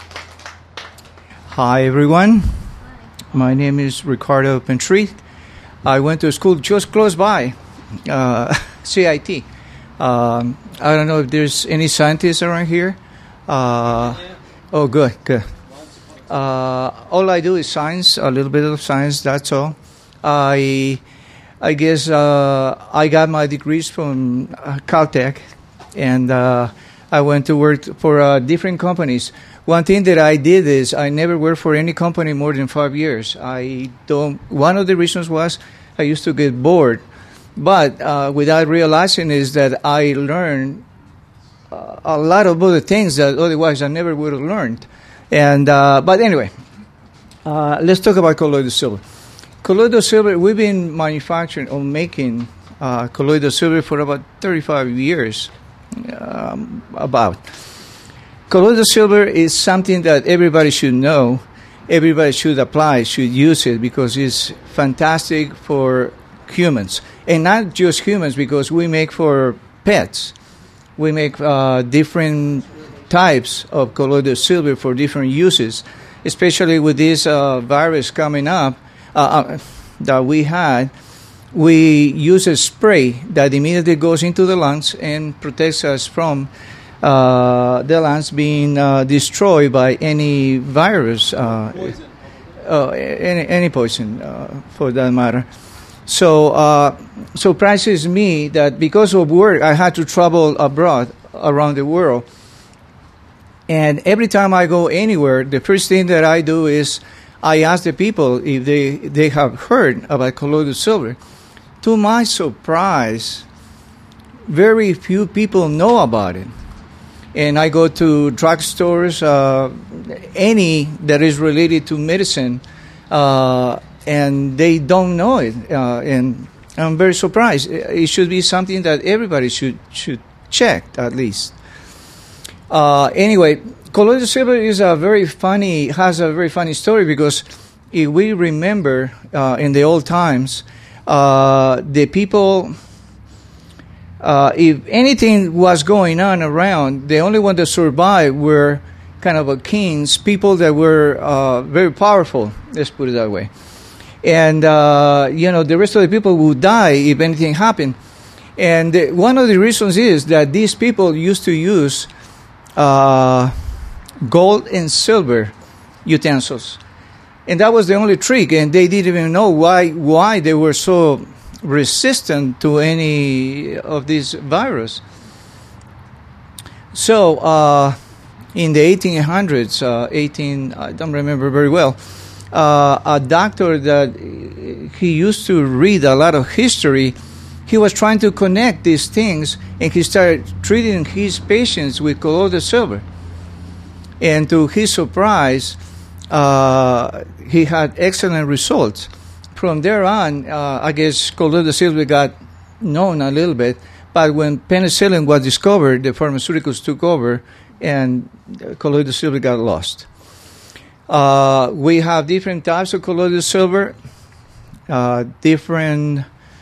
Hi, everyone. My name is Ricardo Pentrieth. I went to school just close by, CIT. I don't know if there's any scientists around here. Oh, good. All I do is science, a little bit of science, that's all. I guess I got my degrees from Caltech, and I went to work for different companies. One thing that I did is I never worked for any company more than 5 years. One of the reasons was I used to get bored. But without realizing is that I learned a lot of other things that otherwise I never would have learned. And but anyway, let's talk about colloidal silver. Colloidal silver, we've been manufacturing or making colloidal silver for about 35 years. About colloidal silver is something that everybody should know, everybody should apply, should use it, because it's fantastic for humans, and not just humans, because we make for pets. We make different types of colloidal silver for different uses, especially with this virus coming up that we had. We use a spray that immediately goes into the lungs and protects us from the lungs being destroyed by any virus, any poison for that matter. So surprises me that because of work I had to travel abroad around the world, and every time I go anywhere, the first thing that I do is I ask the people if they have heard about colloidal silver. To my surprise, very few people know about it. And I go to drugstores, any that is related to medicine, and they don't know it. And I'm very surprised. It should be something that everybody should check, at least. Anyway, colloidal silver has a very funny story, because if we remember in the old times, the people, if anything was going on around, the only one that survived were kind of kings, people that were very powerful, let's put it that way. And, the rest of the people would die if anything happened. And one of the reasons is that these people used to use gold and silver utensils. And that was the only trick, and they didn't even know why they were so resistant to any of these virus. So in the 1800s, I don't remember very well, a doctor that he used to read a lot of history, he was trying to connect these things, and he started treating his patients with colloidal silver. And to his surprise, he had excellent results. From there on, I guess colloidal silver got known a little bit, but when penicillin was discovered, the pharmaceuticals took over, and colloidal silver got lost. We have different types of colloidal silver, different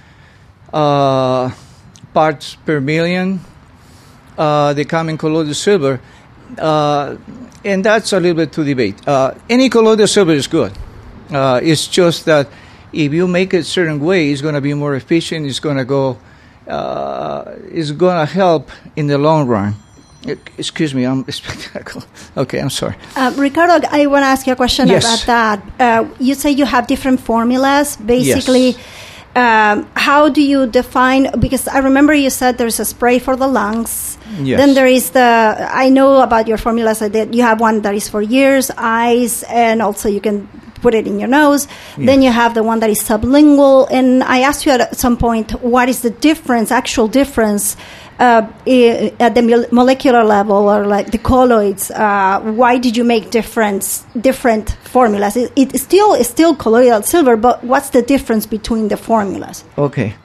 parts per million, the common colloidal silver. And that's a little bit to debate. Any colloidal silver is good. It's just that if you make it a certain way, it's going to be more efficient. It's going to go. It's going to help in the long run. Excuse me, I'm spectacle. Okay, I'm sorry. Ricardo, I want to ask you a question about that. You say you have different formulas, basically. Yes. How do you define, because I remember you said there's a spray for the lungs. Yes. Then there is I know about your formulas that you have one that is for ears, eyes, and also you can put it in your nose. Yes. Then you have the one that is sublingual. And I asked you at some point, what is the difference, actual difference at the molecular level, or like the colloids? Why did you make different formulas? It's still colloidal silver, but what's the difference between the formulas? Okay.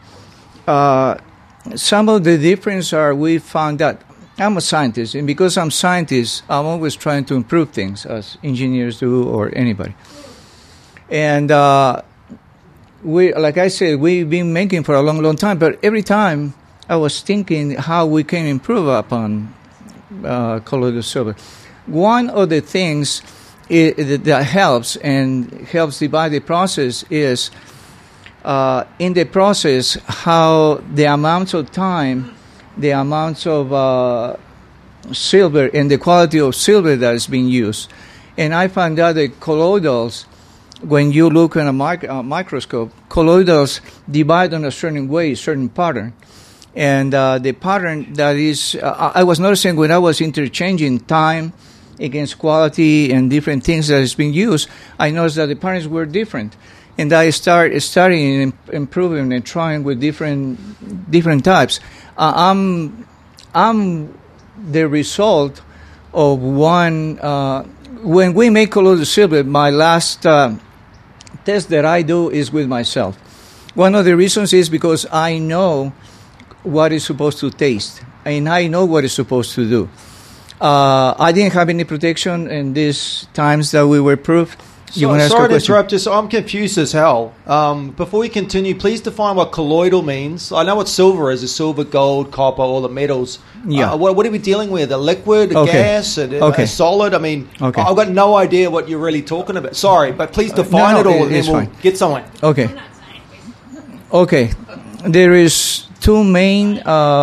Some of the difference are we found that I'm a scientist, and because I'm a scientist, I'm always trying to improve things, as engineers do, or anybody. And we, like I said, we've been making for a long, long time, but every time I was thinking how we can improve upon colloidal silver. One of the things that helps divide the process is in the process how the amounts of time, the amounts of silver, and the quality of silver that is being used. And I found out that colloidals, when you look in a microscope, colloidals divide in a certain way, certain pattern. And the pattern that is, I was noticing when I was interchanging time against quality and different things that is being used, I noticed that the patterns were different. and I start studying and improving and trying with different types. I'm the result of one. When we make colloidal silver, my last test that I do is with myself. One of the reasons is because I know what it's supposed to taste, and I know what it's supposed to do. I didn't have any protection in these times that we were proof. Sorry to interrupt you. So I'm confused as hell. Before we continue, please define what colloidal means. I know what silver is: silver, gold, copper, all the metals. Yeah. What are we dealing with? A liquid, a gas, a solid? I mean, I've got no idea what you're really talking about. Sorry, but please define it all, and then we'll get somewhere. Okay. Okay. There is two main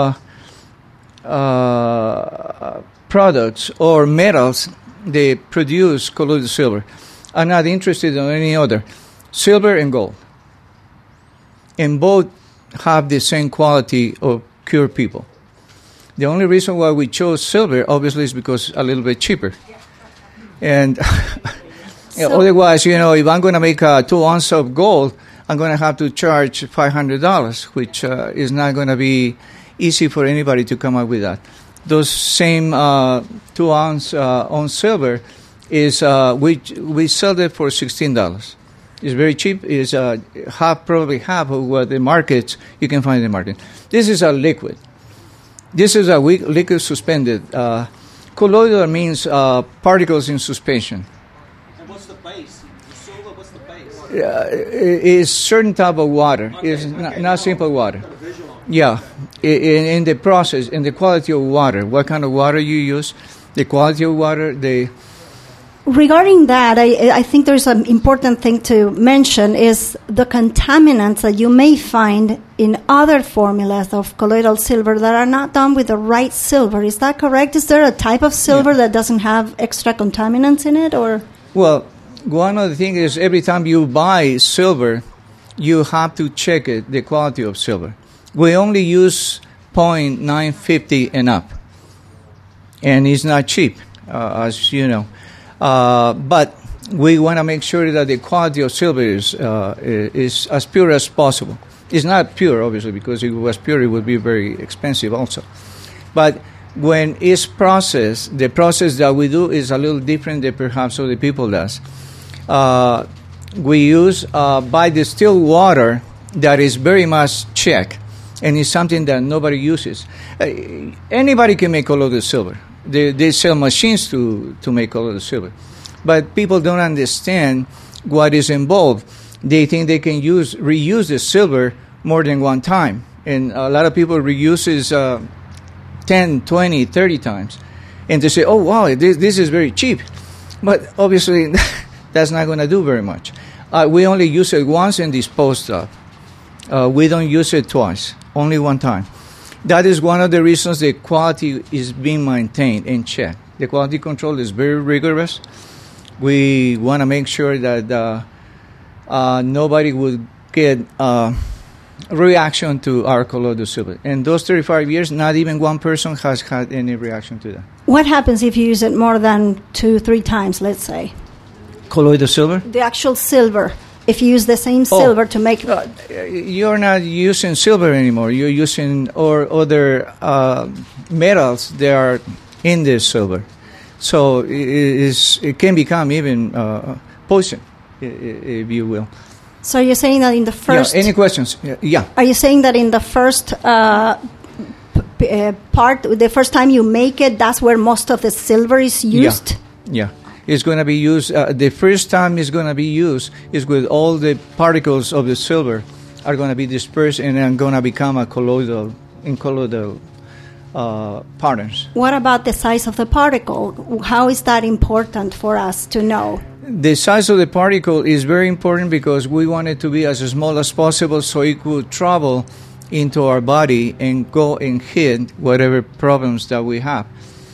products or metals they produce colloidal silver. I'm not interested in any other. Silver and gold. And both have the same quality of cure people. The only reason why we chose silver, obviously, is because a little bit cheaper. And otherwise, if I'm going to make 2 ounces of gold, I'm going to have to charge $500, which is not going to be easy for anybody to come up with that. Those same 2 ounce on silver is we sell it for $16. It's very cheap. It's probably half of what the markets you can find in the market. This is a liquid. This is a liquid suspended. Colloidal means particles in suspension. And what's the base? The silver, what's the base? It's certain type of water. It's not simple water. Yeah. In the process, in the quality of water, what kind of water you use, the quality of water, Regarding that, I think there's an important thing to mention is the contaminants that you may find in other formulas of colloidal silver that are not done with the right silver. Is that correct? Is there a type of silver that doesn't have extra contaminants in it, or? Well, one of the things is every time you buy silver, you have to check it, the quality of silver. We only use 0.950 and up, and it's not cheap, as you know. But we want to make sure that the quality of silver is as pure as possible. It's not pure, obviously, because if it was pure, it would be very expensive also. But when it's processed, the process that we do is a little different than perhaps other people does. We use by distilled water that is very much checked, and it's something that nobody uses. Anybody can make colloidal silver. They sell machines to make colloidal silver. But people don't understand what is involved. They think they can reuse the silver more than one time. And a lot of people reuses 10, 20, 30 times. And they say, oh, wow, this is very cheap. But obviously, that's not going to do very much. We only use it once and dispose of. We don't use it twice, only one time. That is one of the reasons the quality is being maintained and checked. The quality control is very rigorous. We want to make sure that nobody would get reaction to our colloidal silver. In those 35 years, not even one person has had any reaction to that. What happens if you use it more than 2-3 times, let's say? Colloidal silver? The actual silver. If you use the same silver to make... you're not using silver anymore. You're using other metals that are in this silver. So it can become even poison, if you will. So you're saying that in the first... Yeah, any questions? Yeah. Are you saying that in the first part, the first time you make it, that's where most of the silver is used? Yeah. It's going to be used, the first time it's going to be used is with all the particles of the silver are going to be dispersed and then going to become a colloidal patterns. What about the size of the particle? How is that important for us to know? The size of the particle is very important because we want it to be as small as possible so it could travel into our body and go and hit whatever problems that we have.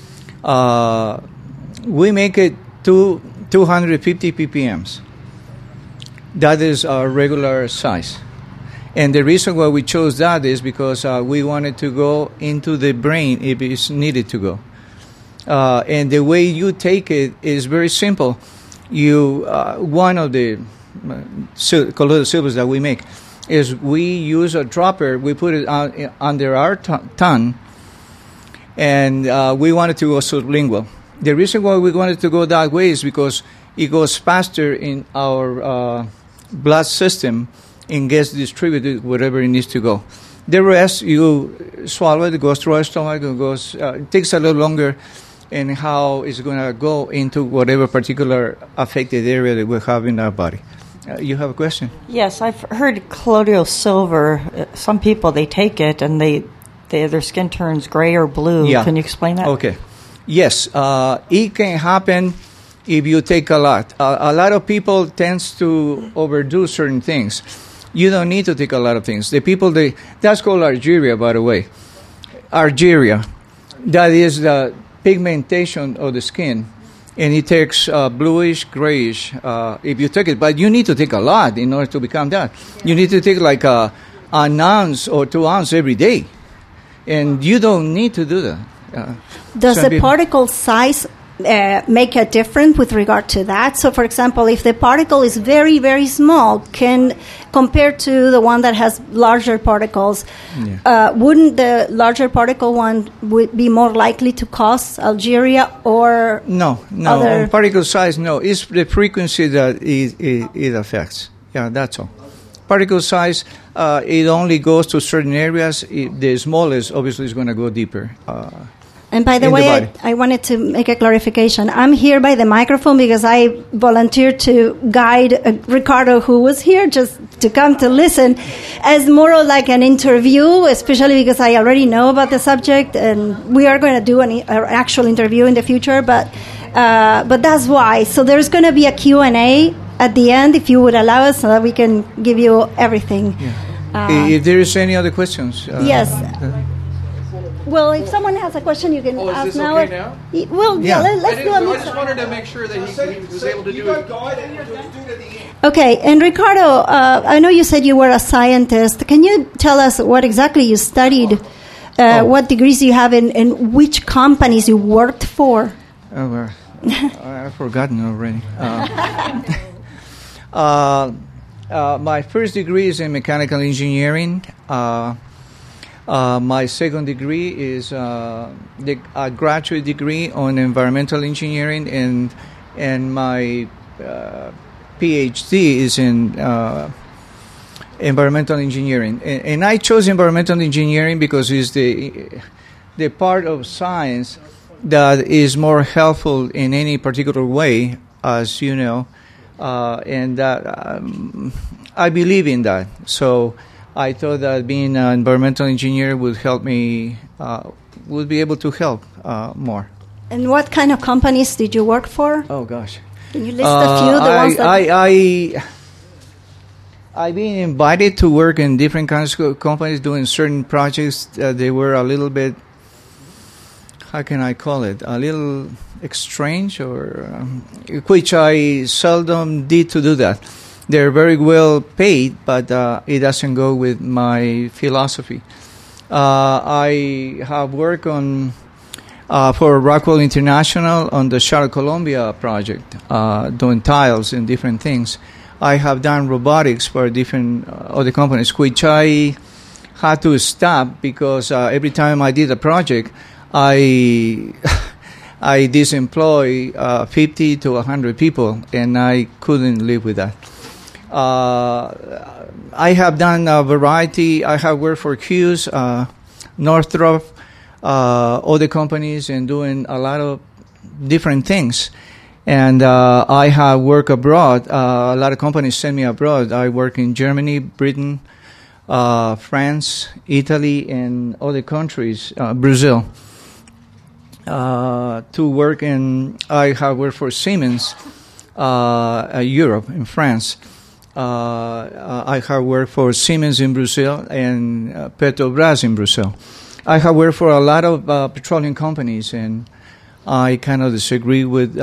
We make it 250 ppms. That is our regular size. And the reason why we chose that is because we wanted to go into the brain if it's needed to go. And the way you take it is very simple. One of the colloidal silvers that we make, is we use a dropper. We put it under our tongue, and we wanted to go sublingual. The reason why we wanted to go that way is because it goes faster in our blood system and gets distributed wherever it needs to go. The rest, you swallow it, it goes through our stomach, it takes a little longer in how it's going to go into whatever particular affected area that we have in our body. You have a question? Yes, I've heard colloidal silver. Some people, they take it and their skin turns gray or blue. Yeah. Can you explain that? Okay. Yes, it can happen if you take a lot. A lot of people tends to overdo certain things. You don't need to take a lot of things. The people, that's called argyria, by the way. Argyria, that is the pigmentation of the skin, and it takes bluish, grayish if you take it. But you need to take a lot in order to become that. You need to take like an ounce or 2 ounces every day, and you don't need to do that. Does the particle size make a difference with regard to that? So, for example, if the particle is very, very small, compared to the one that has larger particles, wouldn't the larger particle one be more likely to cause Algeria or no? Other? On particle size, no. It's the frequency that it affects. Yeah, that's all. Particle size, it only goes to certain areas. The smallest, obviously, is going to go deeper. And by the way, I wanted to make a clarification. I'm here by the microphone because I volunteered to guide Ricardo, who was here just to come to listen, as more like an interview, especially because I already know about the subject, and we are going to do an actual interview in the future. But that's why. So there's going to be a Q&A at the end, if you would allow us, so that we can give you everything. Yeah. If there is any other questions, yes. Well, if someone has a question, you can ask is this now. Okay now? Well, let's do a I just wanted to make sure that he was able to do it. Okay, and Ricardo, I know you said you were a scientist. Can you tell us what exactly you studied, what degrees you have, and which companies you worked for? Oh, well, I've forgotten already. My first degree is in mechanical engineering. My second degree is a graduate degree on environmental engineering, and my PhD is in environmental engineering. And I chose environmental engineering because it's the part of science that is more helpful in any particular way, as you know, and that I believe in that. So I thought that being an environmental engineer would help me, would be able to help more. And what kind of companies did you work for? Oh, gosh. Can you list a few? Ones that I've been invited to work in different kinds of companies doing certain projects. They were a little bit, how can I call it, a little strange, or which I seldom did to do that. They're very well paid, but it doesn't go with my philosophy. I have worked on for Rockwell International on the Charlotte Columbia project, doing tiles and different things. I have done robotics for different other companies, which I had to stop because every time I did a project, I disemploy 50 to 100 people, and I couldn't live with that. I have done a variety. I have worked for Hughes, Northrop, other companies, and doing a lot of different things. And I have worked abroad. A lot of companies send me abroad. I work in Germany, Britain, France, Italy, and other countries, Brazil. To work in, I have worked for Siemens, Europe, in France. I have worked for Siemens in Brazil and Petrobras in Brazil. I have worked for a lot of petroleum companies, and I kind of disagree with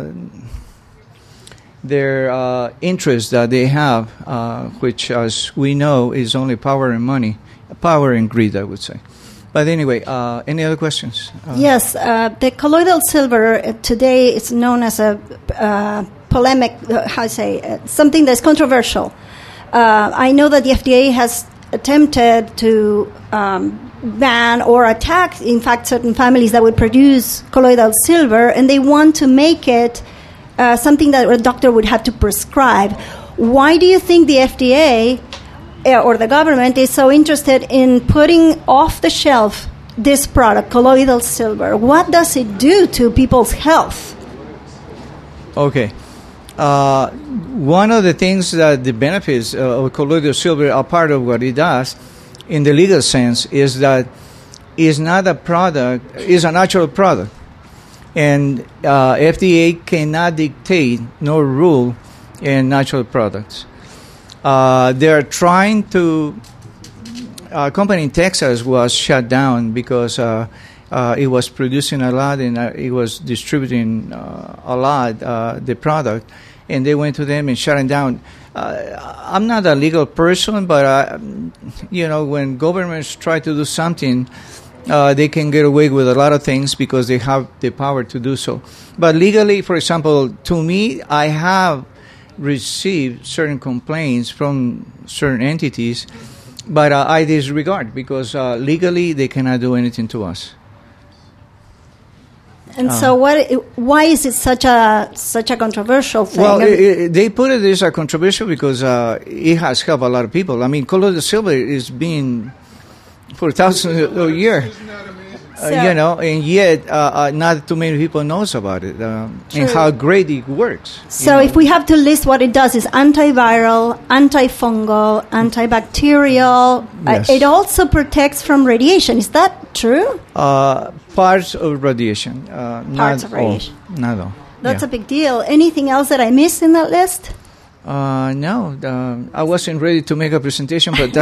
their interests that they have, which, as we know, is only power and money, power and greed, I would say. But anyway, any other questions? Yes, the colloidal silver today is known as a polemic, something that's controversial. I know that the FDA has attempted to ban or attack, in fact, certain families that would produce colloidal silver, and they want to make it something that a doctor would have to prescribe. Why do you think the FDA or the government is so interested in putting off the shelf this product, colloidal silver? What does it do to people's health? Okay. One of the things that the benefits of colloidal silver are part of what it does in the legal sense is that it's not a product, it's a natural product. And FDA cannot dictate nor rule in natural products. They're trying to... A company in Texas was shut down because it was producing a lot and it was distributing a lot, the product. And they went to them and shut it down. I'm not a legal person, but, when governments try to do something, they can get away with a lot of things because they have the power to do so. But legally, for example, to me, I have received certain complaints from certain entities, but I disregard because legally they cannot do anything to us. And so, why is it such a controversial thing? Well, they put it as a controversial because it has helped a lot of people. I mean, colloidal silver is being for thousands of years, and yet not too many people knows about it and how great it works. So, if we have to list what it does, is antiviral, antifungal, antibacterial. Yes. It also protects from radiation. Is that true? Parts of radiation. Parts of radiation. Not all. That's a big deal. Anything else that I missed in that list? No, I wasn't ready to make a presentation, but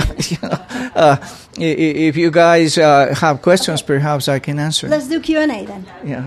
if you guys have questions, perhaps I can answer. Let's do Q&A then. Yeah.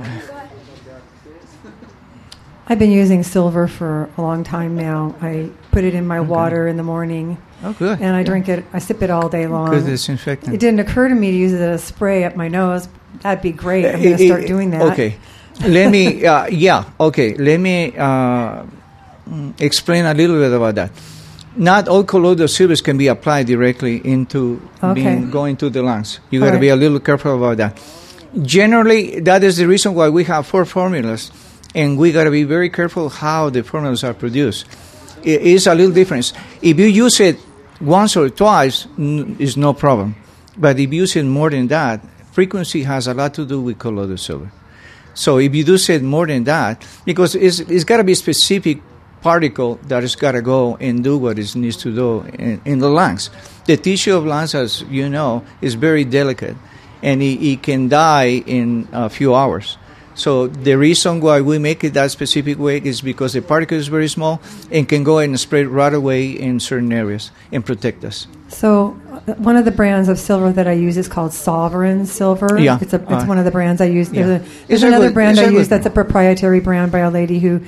I've been using silver for a long time now. I put it in my water in the morning. Oh, good. And I drink it. I sip it all day long. Good disinfectant. It didn't occur to me to use it as a spray up my nose. That'd be great. I'm going to start doing that. Okay. Let me, Let me explain a little bit about that. Not all colloidal silvers can be applied directly into going to the lungs. You got to be a little careful about that. Generally, that is the reason why we have 4 formulas, and we got to be very careful how the formulas are produced. It is a little difference. If you use it once or twice, is no problem. But if you use it more than that, frequency has a lot to do with colloidal silver. So if you do it more than that, because it's got to be specific particle that has got to go and do what it needs to do in the lungs. The tissue of lungs, as you know, is very delicate, and it can die in a few hours. So the reason why we make it that specific way is because the particle is very small and can go and spread right away in certain areas and protect us. So one of the brands of silver that I use is called Sovereign Silver. Yeah. It's one of the brands I use. Yeah. There's another brand I use that's a proprietary brand by a lady who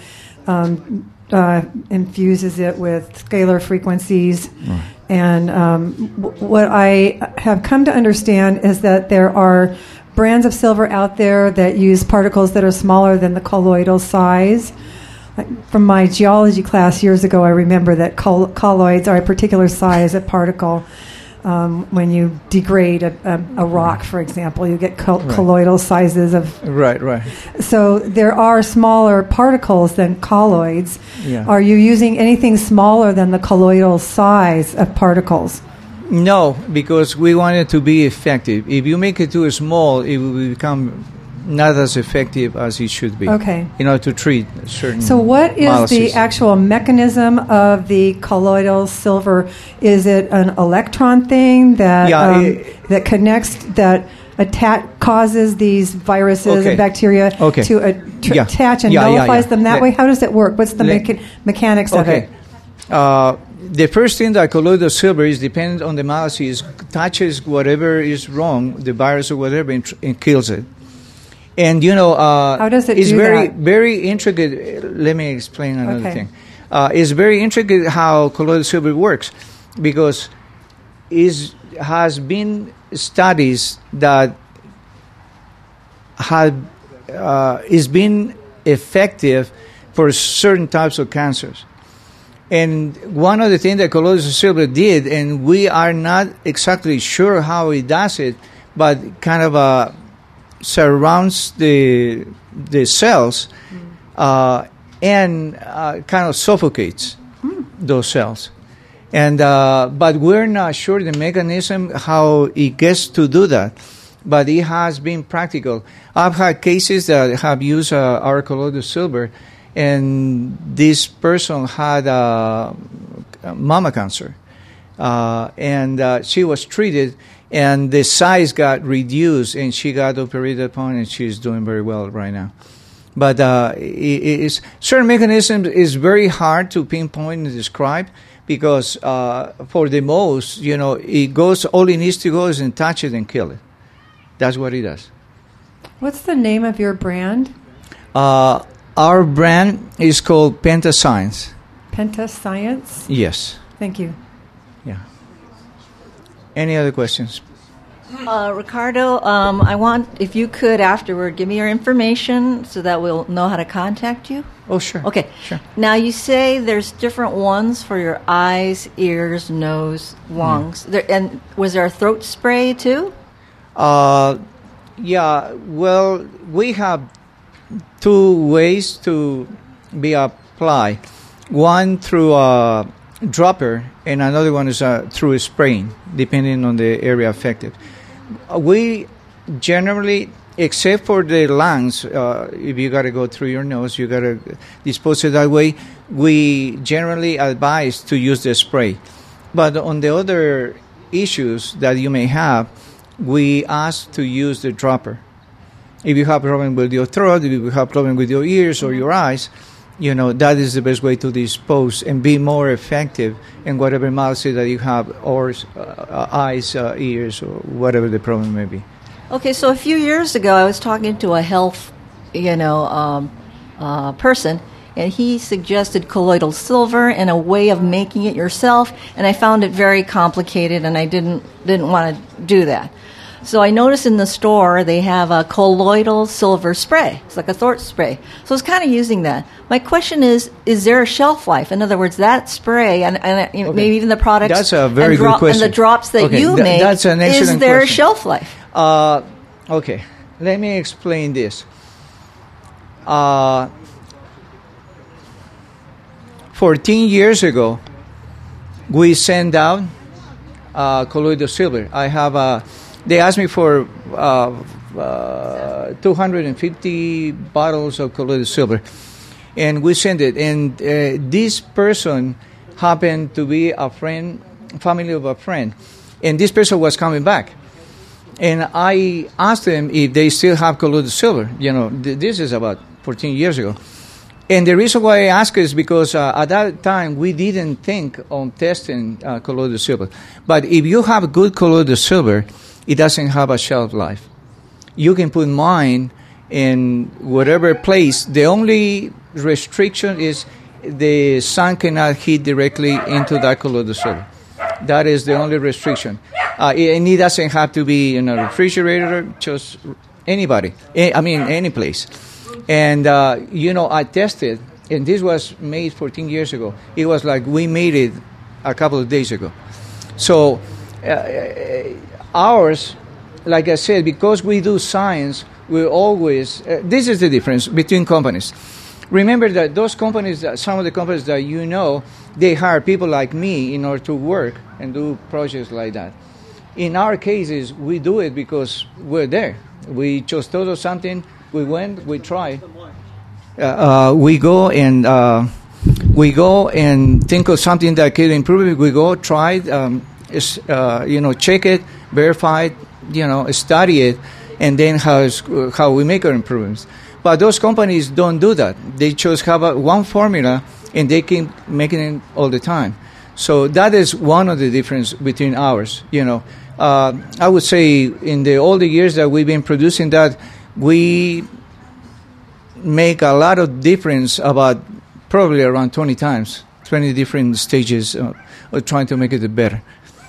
infuses it with scalar frequencies. Right. And what I have come to understand is that there are brands of silver out there that use particles that are smaller than the colloidal size. From my geology class years ago, I remember that colloids are a particular size of particle. When you degrade a rock, for example, you get colloidal sizes of... Right. So there are smaller particles than colloids. Yeah. Are you using anything smaller than the colloidal size of particles? No, because we want it to be effective. If you make it too small, it will become not as effective as it should be. Okay. To treat certain So what is molecules. the actual mechanism of the colloidal silver? Is it an electron thing that that connects, that causes these viruses and bacteria to attach and nullifies them that way? How does it work? What's the mechanics of it? The first thing that colloidal silver is dependent on the molecule, touches whatever is wrong, the virus or whatever, and kills it. And how does it it's do very, that? very intricate. Let me explain another thing. It's very intricate how colloidal silver works, because has been studies that is been effective for certain types of cancers. And one of the things that colloidal silver did, and we are not exactly sure how it does it, but kind of surrounds the cells and kind of suffocates those cells. And but we're not sure the mechanism how it gets to do that. But it has been practical. I've had cases that have used our colloidal silver, and this person had mama cancer, and she was treated, and the size got reduced, and she got operated upon, and she's doing very well right now. But certain mechanisms is very hard to pinpoint and describe, because for the most, it goes, all it needs to go is and touch it and kill it. That's what it does. What's the name of your brand? Our brand is called Pentascience. Pentascience? Yes. Thank you. Yeah. Any other questions? Ricardo, I want, if you could afterward, give me your information so that we'll know how to contact you. Oh, sure. Okay. Sure. Now, you say there's different ones for your eyes, ears, nose, lungs. And was there a throat spray, too? Yeah, well, we have two ways to be applied. One through a dropper, and another one is through a spraying, depending on the area affected. We generally, except for the lungs, if you got to go through your nose, you got to dispose it that way, we generally advise to use the spray. But on the other issues that you may have, we ask to use the dropper. If you have a problem with your throat, if you have a problem with your ears or your eyes, that is the best way to dispose and be more effective in whatever malady that you have, or eyes, ears, or whatever the problem may be. Okay, so a few years ago, I was talking to a health, person, and he suggested colloidal silver and a way of making it yourself, and I found it very complicated, and I didn't want to do that. So I noticed in the store they have a colloidal silver spray. It's like a throat spray. So I was kind of using that. My question is there a shelf life? In other words, that spray and maybe even the products. That's a very good question. And the drops that you make, that's an excellent is there question. A shelf life? Okay, let me explain this. 14 years ago, we sent out colloidal silver. I have they asked me for 250 bottles of colloidal silver, and we sent it. And this person happened to be a friend, family of a friend, and this person was coming back. And I asked them if they still have colloidal silver. This is about 14 years ago. And the reason why I ask is because at that time we didn't think on testing colloidal silver. But if you have good colloidal silver, it doesn't have a shelf life. You can put mine in whatever place. The only restriction is the sun cannot hit directly into that colloidal silver. That is the only restriction. And it doesn't have to be in a refrigerator, just anybody. Any place. And, I tested, and this was made 14 years ago. It was like we made it a couple of days ago. So ours, like I said, because we do science, we always, this is the difference between companies. Remember that those companies, some of the companies that they hire people like me in order to work and do projects like that. In our cases, we do it because we're there. We just thought of something, we went, we tried. We go and think of something that can improve it. We go, try it, check it, verify it, study it, and then how we make our improvements. But those companies don't do that. They just have one formula, and they keep making it all the time. So that is one of the difference between ours. I would say in all the years that we've been producing that, we make a lot of difference, about probably around 20 times, 20 different stages of trying to make it better.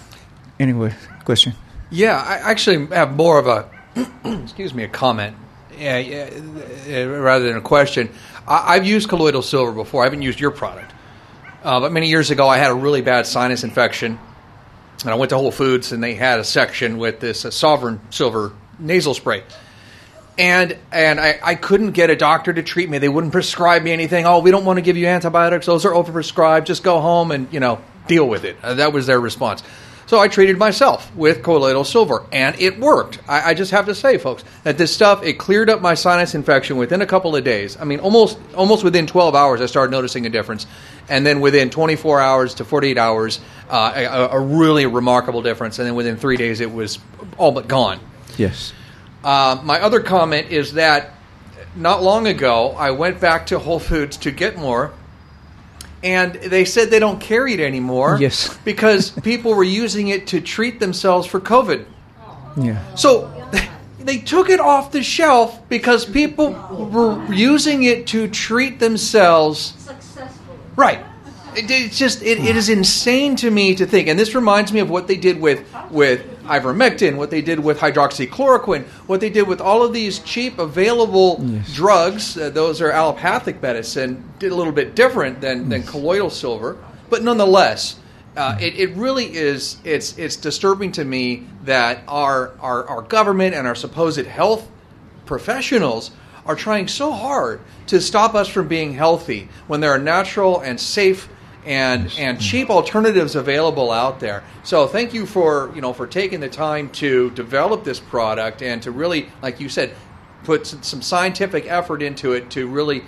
Anyway, question? Yeah, I actually have more of a, a comment. rather than a question. I've used colloidal silver before. I haven't used your product. But many years ago, I had a really bad sinus infection. And I went to Whole Foods, and they had a section with this Sovereign Silver nasal spray. And I couldn't get a doctor to treat me. They wouldn't prescribe me anything. Oh, we don't want to give you antibiotics. Those are overprescribed. Just go home and, deal with it. That was their response. So I treated myself with colloidal silver, and it worked. I just have to say, folks, that this stuff, it cleared up my sinus infection within a couple of days. I mean, almost within 12 hours, I started noticing a difference. And then within 24 hours to 48 hours, a really remarkable difference. And then within 3 days, it was all but gone. Yes. My other comment is that not long ago, I went back to Whole Foods to get more, and they said they don't carry it anymore. Yes. Because people were using it to treat themselves for COVID. Yeah. So they took it off the shelf because people were using it to treat themselves. Successful. Right. It is insane to me to think, and this reminds me of what they did with ivermectin, what they did with hydroxychloroquine, what they did with all of these cheap available drugs. Those are allopathic medicine, did a little bit different than colloidal silver, but nonetheless, it really is. It's disturbing to me that our government and our supposed health professionals are trying so hard to stop us from being healthy when there are natural and safe and cheap alternatives available out there. So thank you for taking the time to develop this product and to really, like you said, put some scientific effort into it to really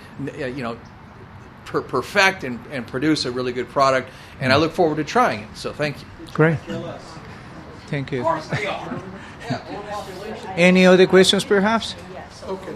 perfect and produce a really good product. And I look forward to trying it. So thank you. Great. Thank you. Any other questions, perhaps? Okay.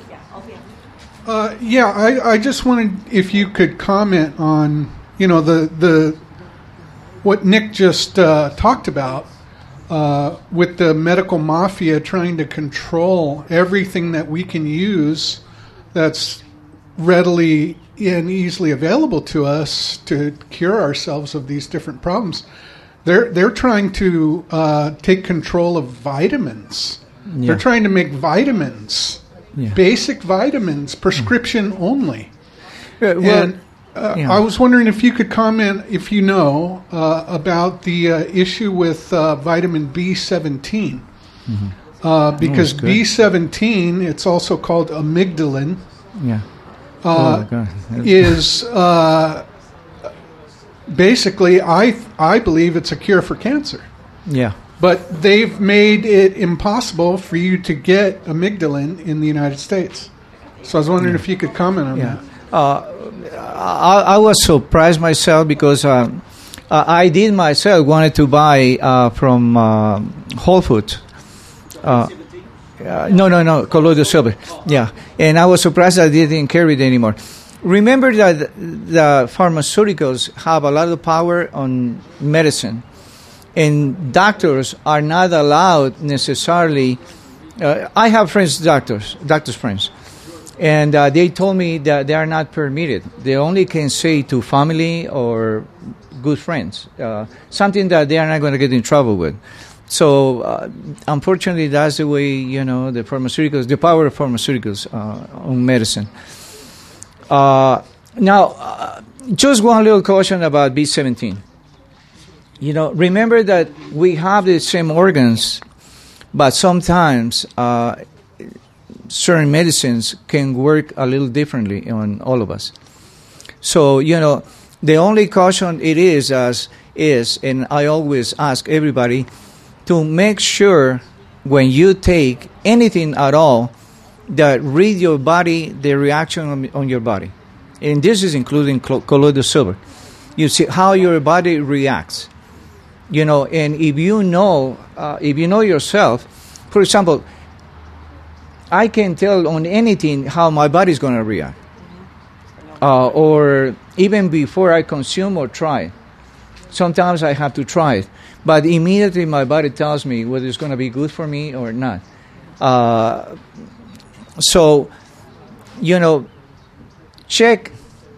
I just wanted if you could comment on the what Nick just talked about with the medical mafia trying to control everything that we can use that's readily and easily available to us to cure ourselves of these different problems. They're trying to take control of vitamins. Yeah. They're trying to make vitamins, basic vitamins, prescription only. I was wondering if you could comment, if you know, about the issue with vitamin B17. Mm-hmm. Because B17, it's also called amygdalin, is basically, I believe it's a cure for cancer. Yeah. But they've made it impossible for you to get amygdalin in the United States. So I was wondering if you could comment on that. I was surprised myself because I did myself wanted to buy from Whole Foods. No, colloidal silver. Yeah, and I was surprised I didn't carry it anymore. Remember that the pharmaceuticals have a lot of power on medicine, and doctors are not allowed necessarily. I have friends, doctors friends. And they told me that they are not permitted. They only can say to family or good friends something that they are not going to get in trouble with. So, unfortunately, that's the way, the pharmaceuticals, the power of pharmaceuticals on medicine. Now, just one little caution about B17. Remember that we have the same organs, but sometimes certain medicines can work a little differently on all of us. So, the only caution it is, and I always ask everybody to make sure when you take anything at all that read your body, the reaction on your body. And this is including colloidal silver. You see how your body reacts. And if you know yourself, for example, I can tell on anything how my body's going to react. Or even before I consume or try. Sometimes I have to try it. But immediately my body tells me whether it's going to be good for me or not. So, check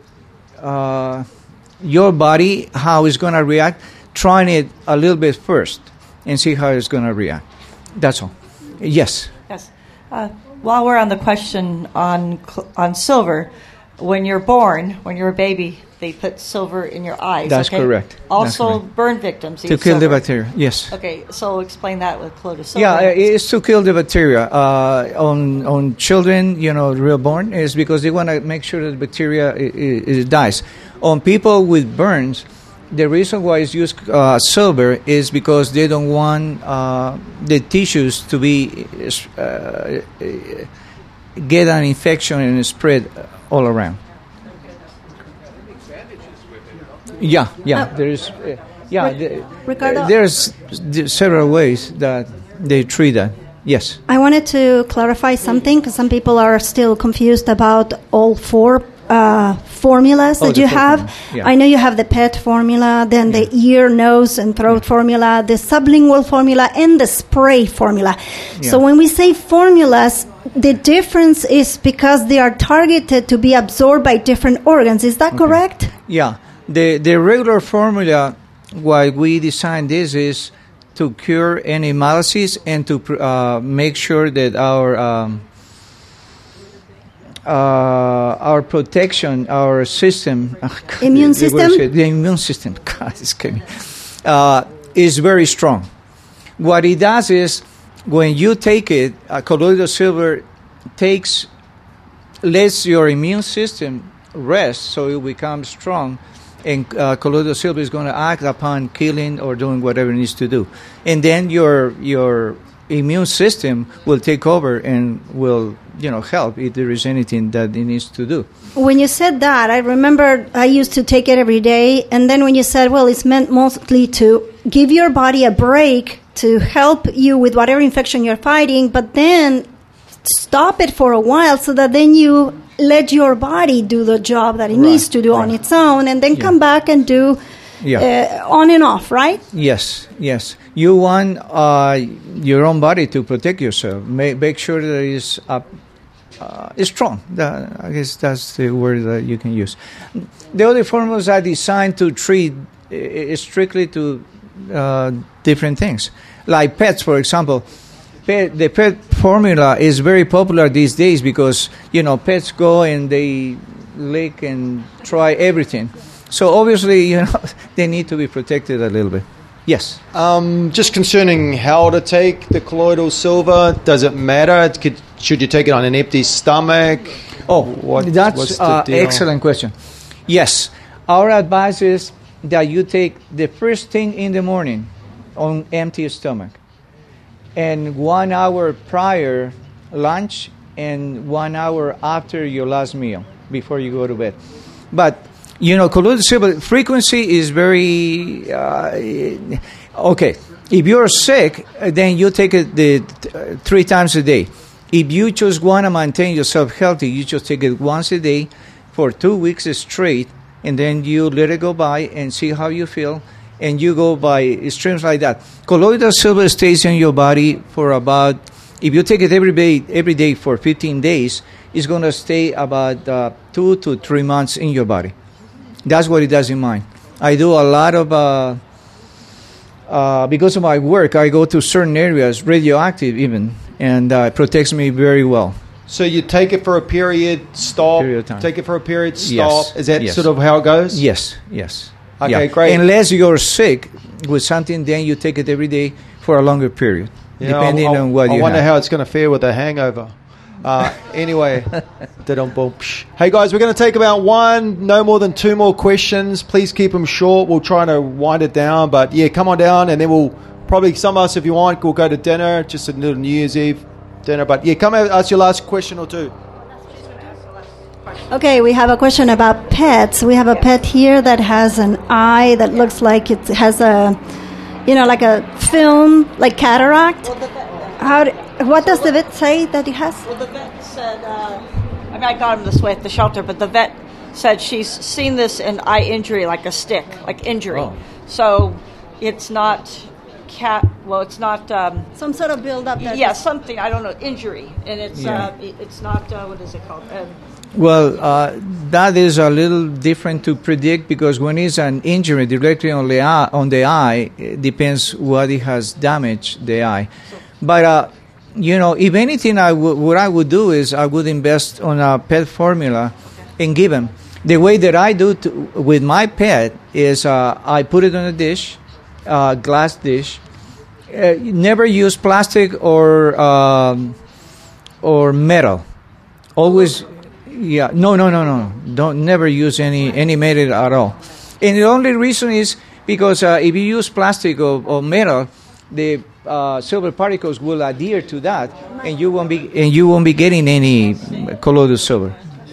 your body, how it's going to react. Trying it a little bit first and see how it's going to react. That's all. Yes. Yes. while we're on the question on silver, when you're born, when you're a baby, they put silver in your eyes. That's okay? correct. Also, That's correct. burn victims eat To kill the silver. bacteria, yes. Okay, so explain that with colloidal silver. Yeah, it's to kill the bacteria. On children, real born, is because they want to make sure that the bacteria it dies. On people with burns, the reason why it's used silver is because they don't want the tissues to be get an infection and spread all around. Yeah. There's Ricardo, there's several ways that they treat that. Yes. I wanted to clarify something because some people are still confused about all four formulas that you have. Yeah. I know you have the PET formula, then the ear, nose, and throat formula, the sublingual formula, and the spray formula. Yeah. So when we say formulas, the difference is because they are targeted to be absorbed by different organs. Is that correct? Yeah. The regular formula, why we designed this is to cure any malices and to make sure that our protection, our system, Immune system? The immune system, God, it's kidding, is very strong. What it does is, when you take it, colloidal silver lets your immune system rest so it becomes strong, and colloidal silver is going to act upon killing or doing whatever it needs to do. And then your immune system will take over and will help if there is anything that it needs to do. When you said that, I remember I used to take it every day, and then when you said, well, it's meant mostly to give your body a break to help you with whatever infection you're fighting, but then stop it for a while so that then you let your body do the job that it needs to do on its own, and then come back and do on and off, right? Yes. You want your own body to protect yourself. Make sure that it's strong. I guess that's the word that you can use. The other formulas are designed to treat strictly to different things. Like pets, for example. The pet formula is very popular these days because, pets go and they lick and try everything. So obviously, they need to be protected a little bit. Yes. Just concerning how to take the colloidal silver, does it matter? Should you take it on an empty stomach? That's what's the deal? Excellent question. Yes. Our advice is that you take the first thing in the morning on empty stomach, and 1 hour prior lunch, and 1 hour after your last meal before you go to bed. But colloidal silver frequency is very okay. If you're sick, then you take it 3 times a day. If you just want to maintain yourself healthy, you just take it once a day for 2 weeks straight, and then you let it go by and see how you feel. And you go by extremes like that. Colloidal silver stays in your body for about, if you take it every day for 15 days, it's going to stay about 2 to 3 months in your body. That's what it does in mine. I do a lot of, because of my work, I go to certain areas, radioactive even, and it protects me very well. So you take it for a period, stop, take it for a period, stop. Yes. Is that sort of how it goes? Yes. Okay, great. Unless you're sick with something, then you take it every day for a longer period, depending on what you have. I wonder how it's going to fare with a hangover. Anyway, hey guys, we're going to take about no more than 2 more questions. Please keep them short. We'll try to wind it down, but come on down, and then we'll probably, some of us, if you want, we'll go to dinner, just a little New Year's Eve dinner. But come and ask your last question or 2. Okay, we have a question about pets. We have a pet here that has an eye that looks like it has like a film, like cataract. What does the vet say that it has? Well, the vet said, I got him this way at the shelter, but the vet said she's seen this in eye injury, like a stick, like injury. Oh. So it's not it's not some sort of build-up. Something, I don't know, injury, and it's not what is it called? Well, that is a little different to predict because when it's an injury directly on the eye, it depends what it has damaged the eye. But if anything, what I would do is I would invest on a pet formula and give them. The way that I do with my pet is I put it on a dish, glass dish. Never use plastic or metal. Always, no. Don't never use any metal at all. And the only reason is because if you use plastic or metal, the silver particles will adhere to that, and you won't be getting any colloidal silver.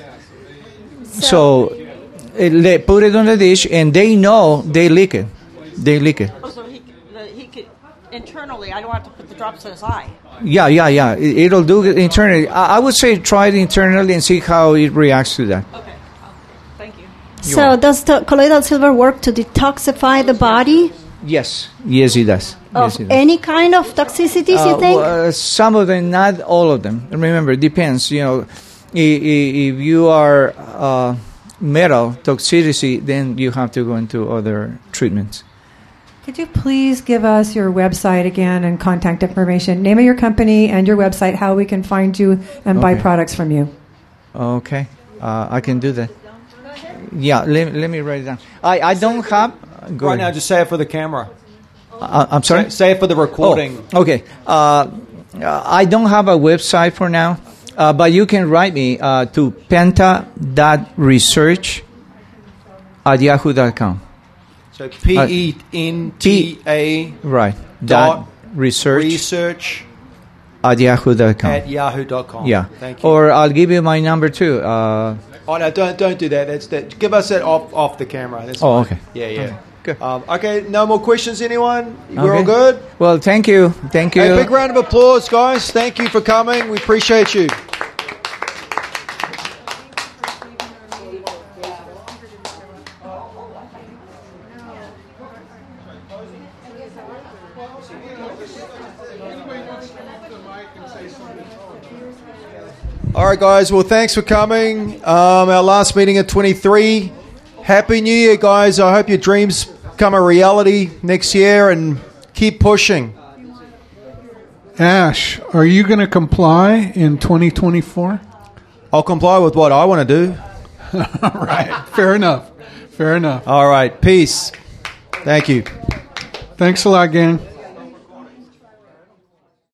So they put it on the dish, and they know they lick it. Oh, so he could internally. I don't have to put the drops in his eye. Yeah. It'll do it internally. I would say try it internally and see how it reacts to that. Okay. Thank you. So does the colloidal silver work to detoxify the body? Yes, it does. Of any kind of toxicities, you think? Some of them, not all of them. Remember, it depends. If you are metal toxicity, then you have to go into other treatments. Could you please give us your website again and contact information, name of your company and your website, how we can find you and buy products from you? Okay, I can do that. Yeah, let me write it down. I don't have... Right now, just say it for the camera. I'm sorry? Say it for the recording. Oh, okay. I don't have a website for now, but you can write me to penta.research@yahoo.com. So PENTA right. research @yahoo.com. @yahoo.com. Yeah. Thank you. Or I'll give you my number too. Oh no! Don't do that. That's that. Give us that off the camera. That's fine. Okay. Yeah. Okay. Good. Okay. No more questions. Anyone? We're all good. Well, thank you. Hey, big round of applause, guys. Thank you for coming. We appreciate you. All right, guys. Well, thanks for coming. Our last meeting at 23. Happy New Year, guys. I hope your dreams become a reality next year and keep pushing. Ash, are you going to comply in 2024? I'll comply with what I want to do. All right. Fair enough. All right. Peace. Thank you. Thanks a lot, gang.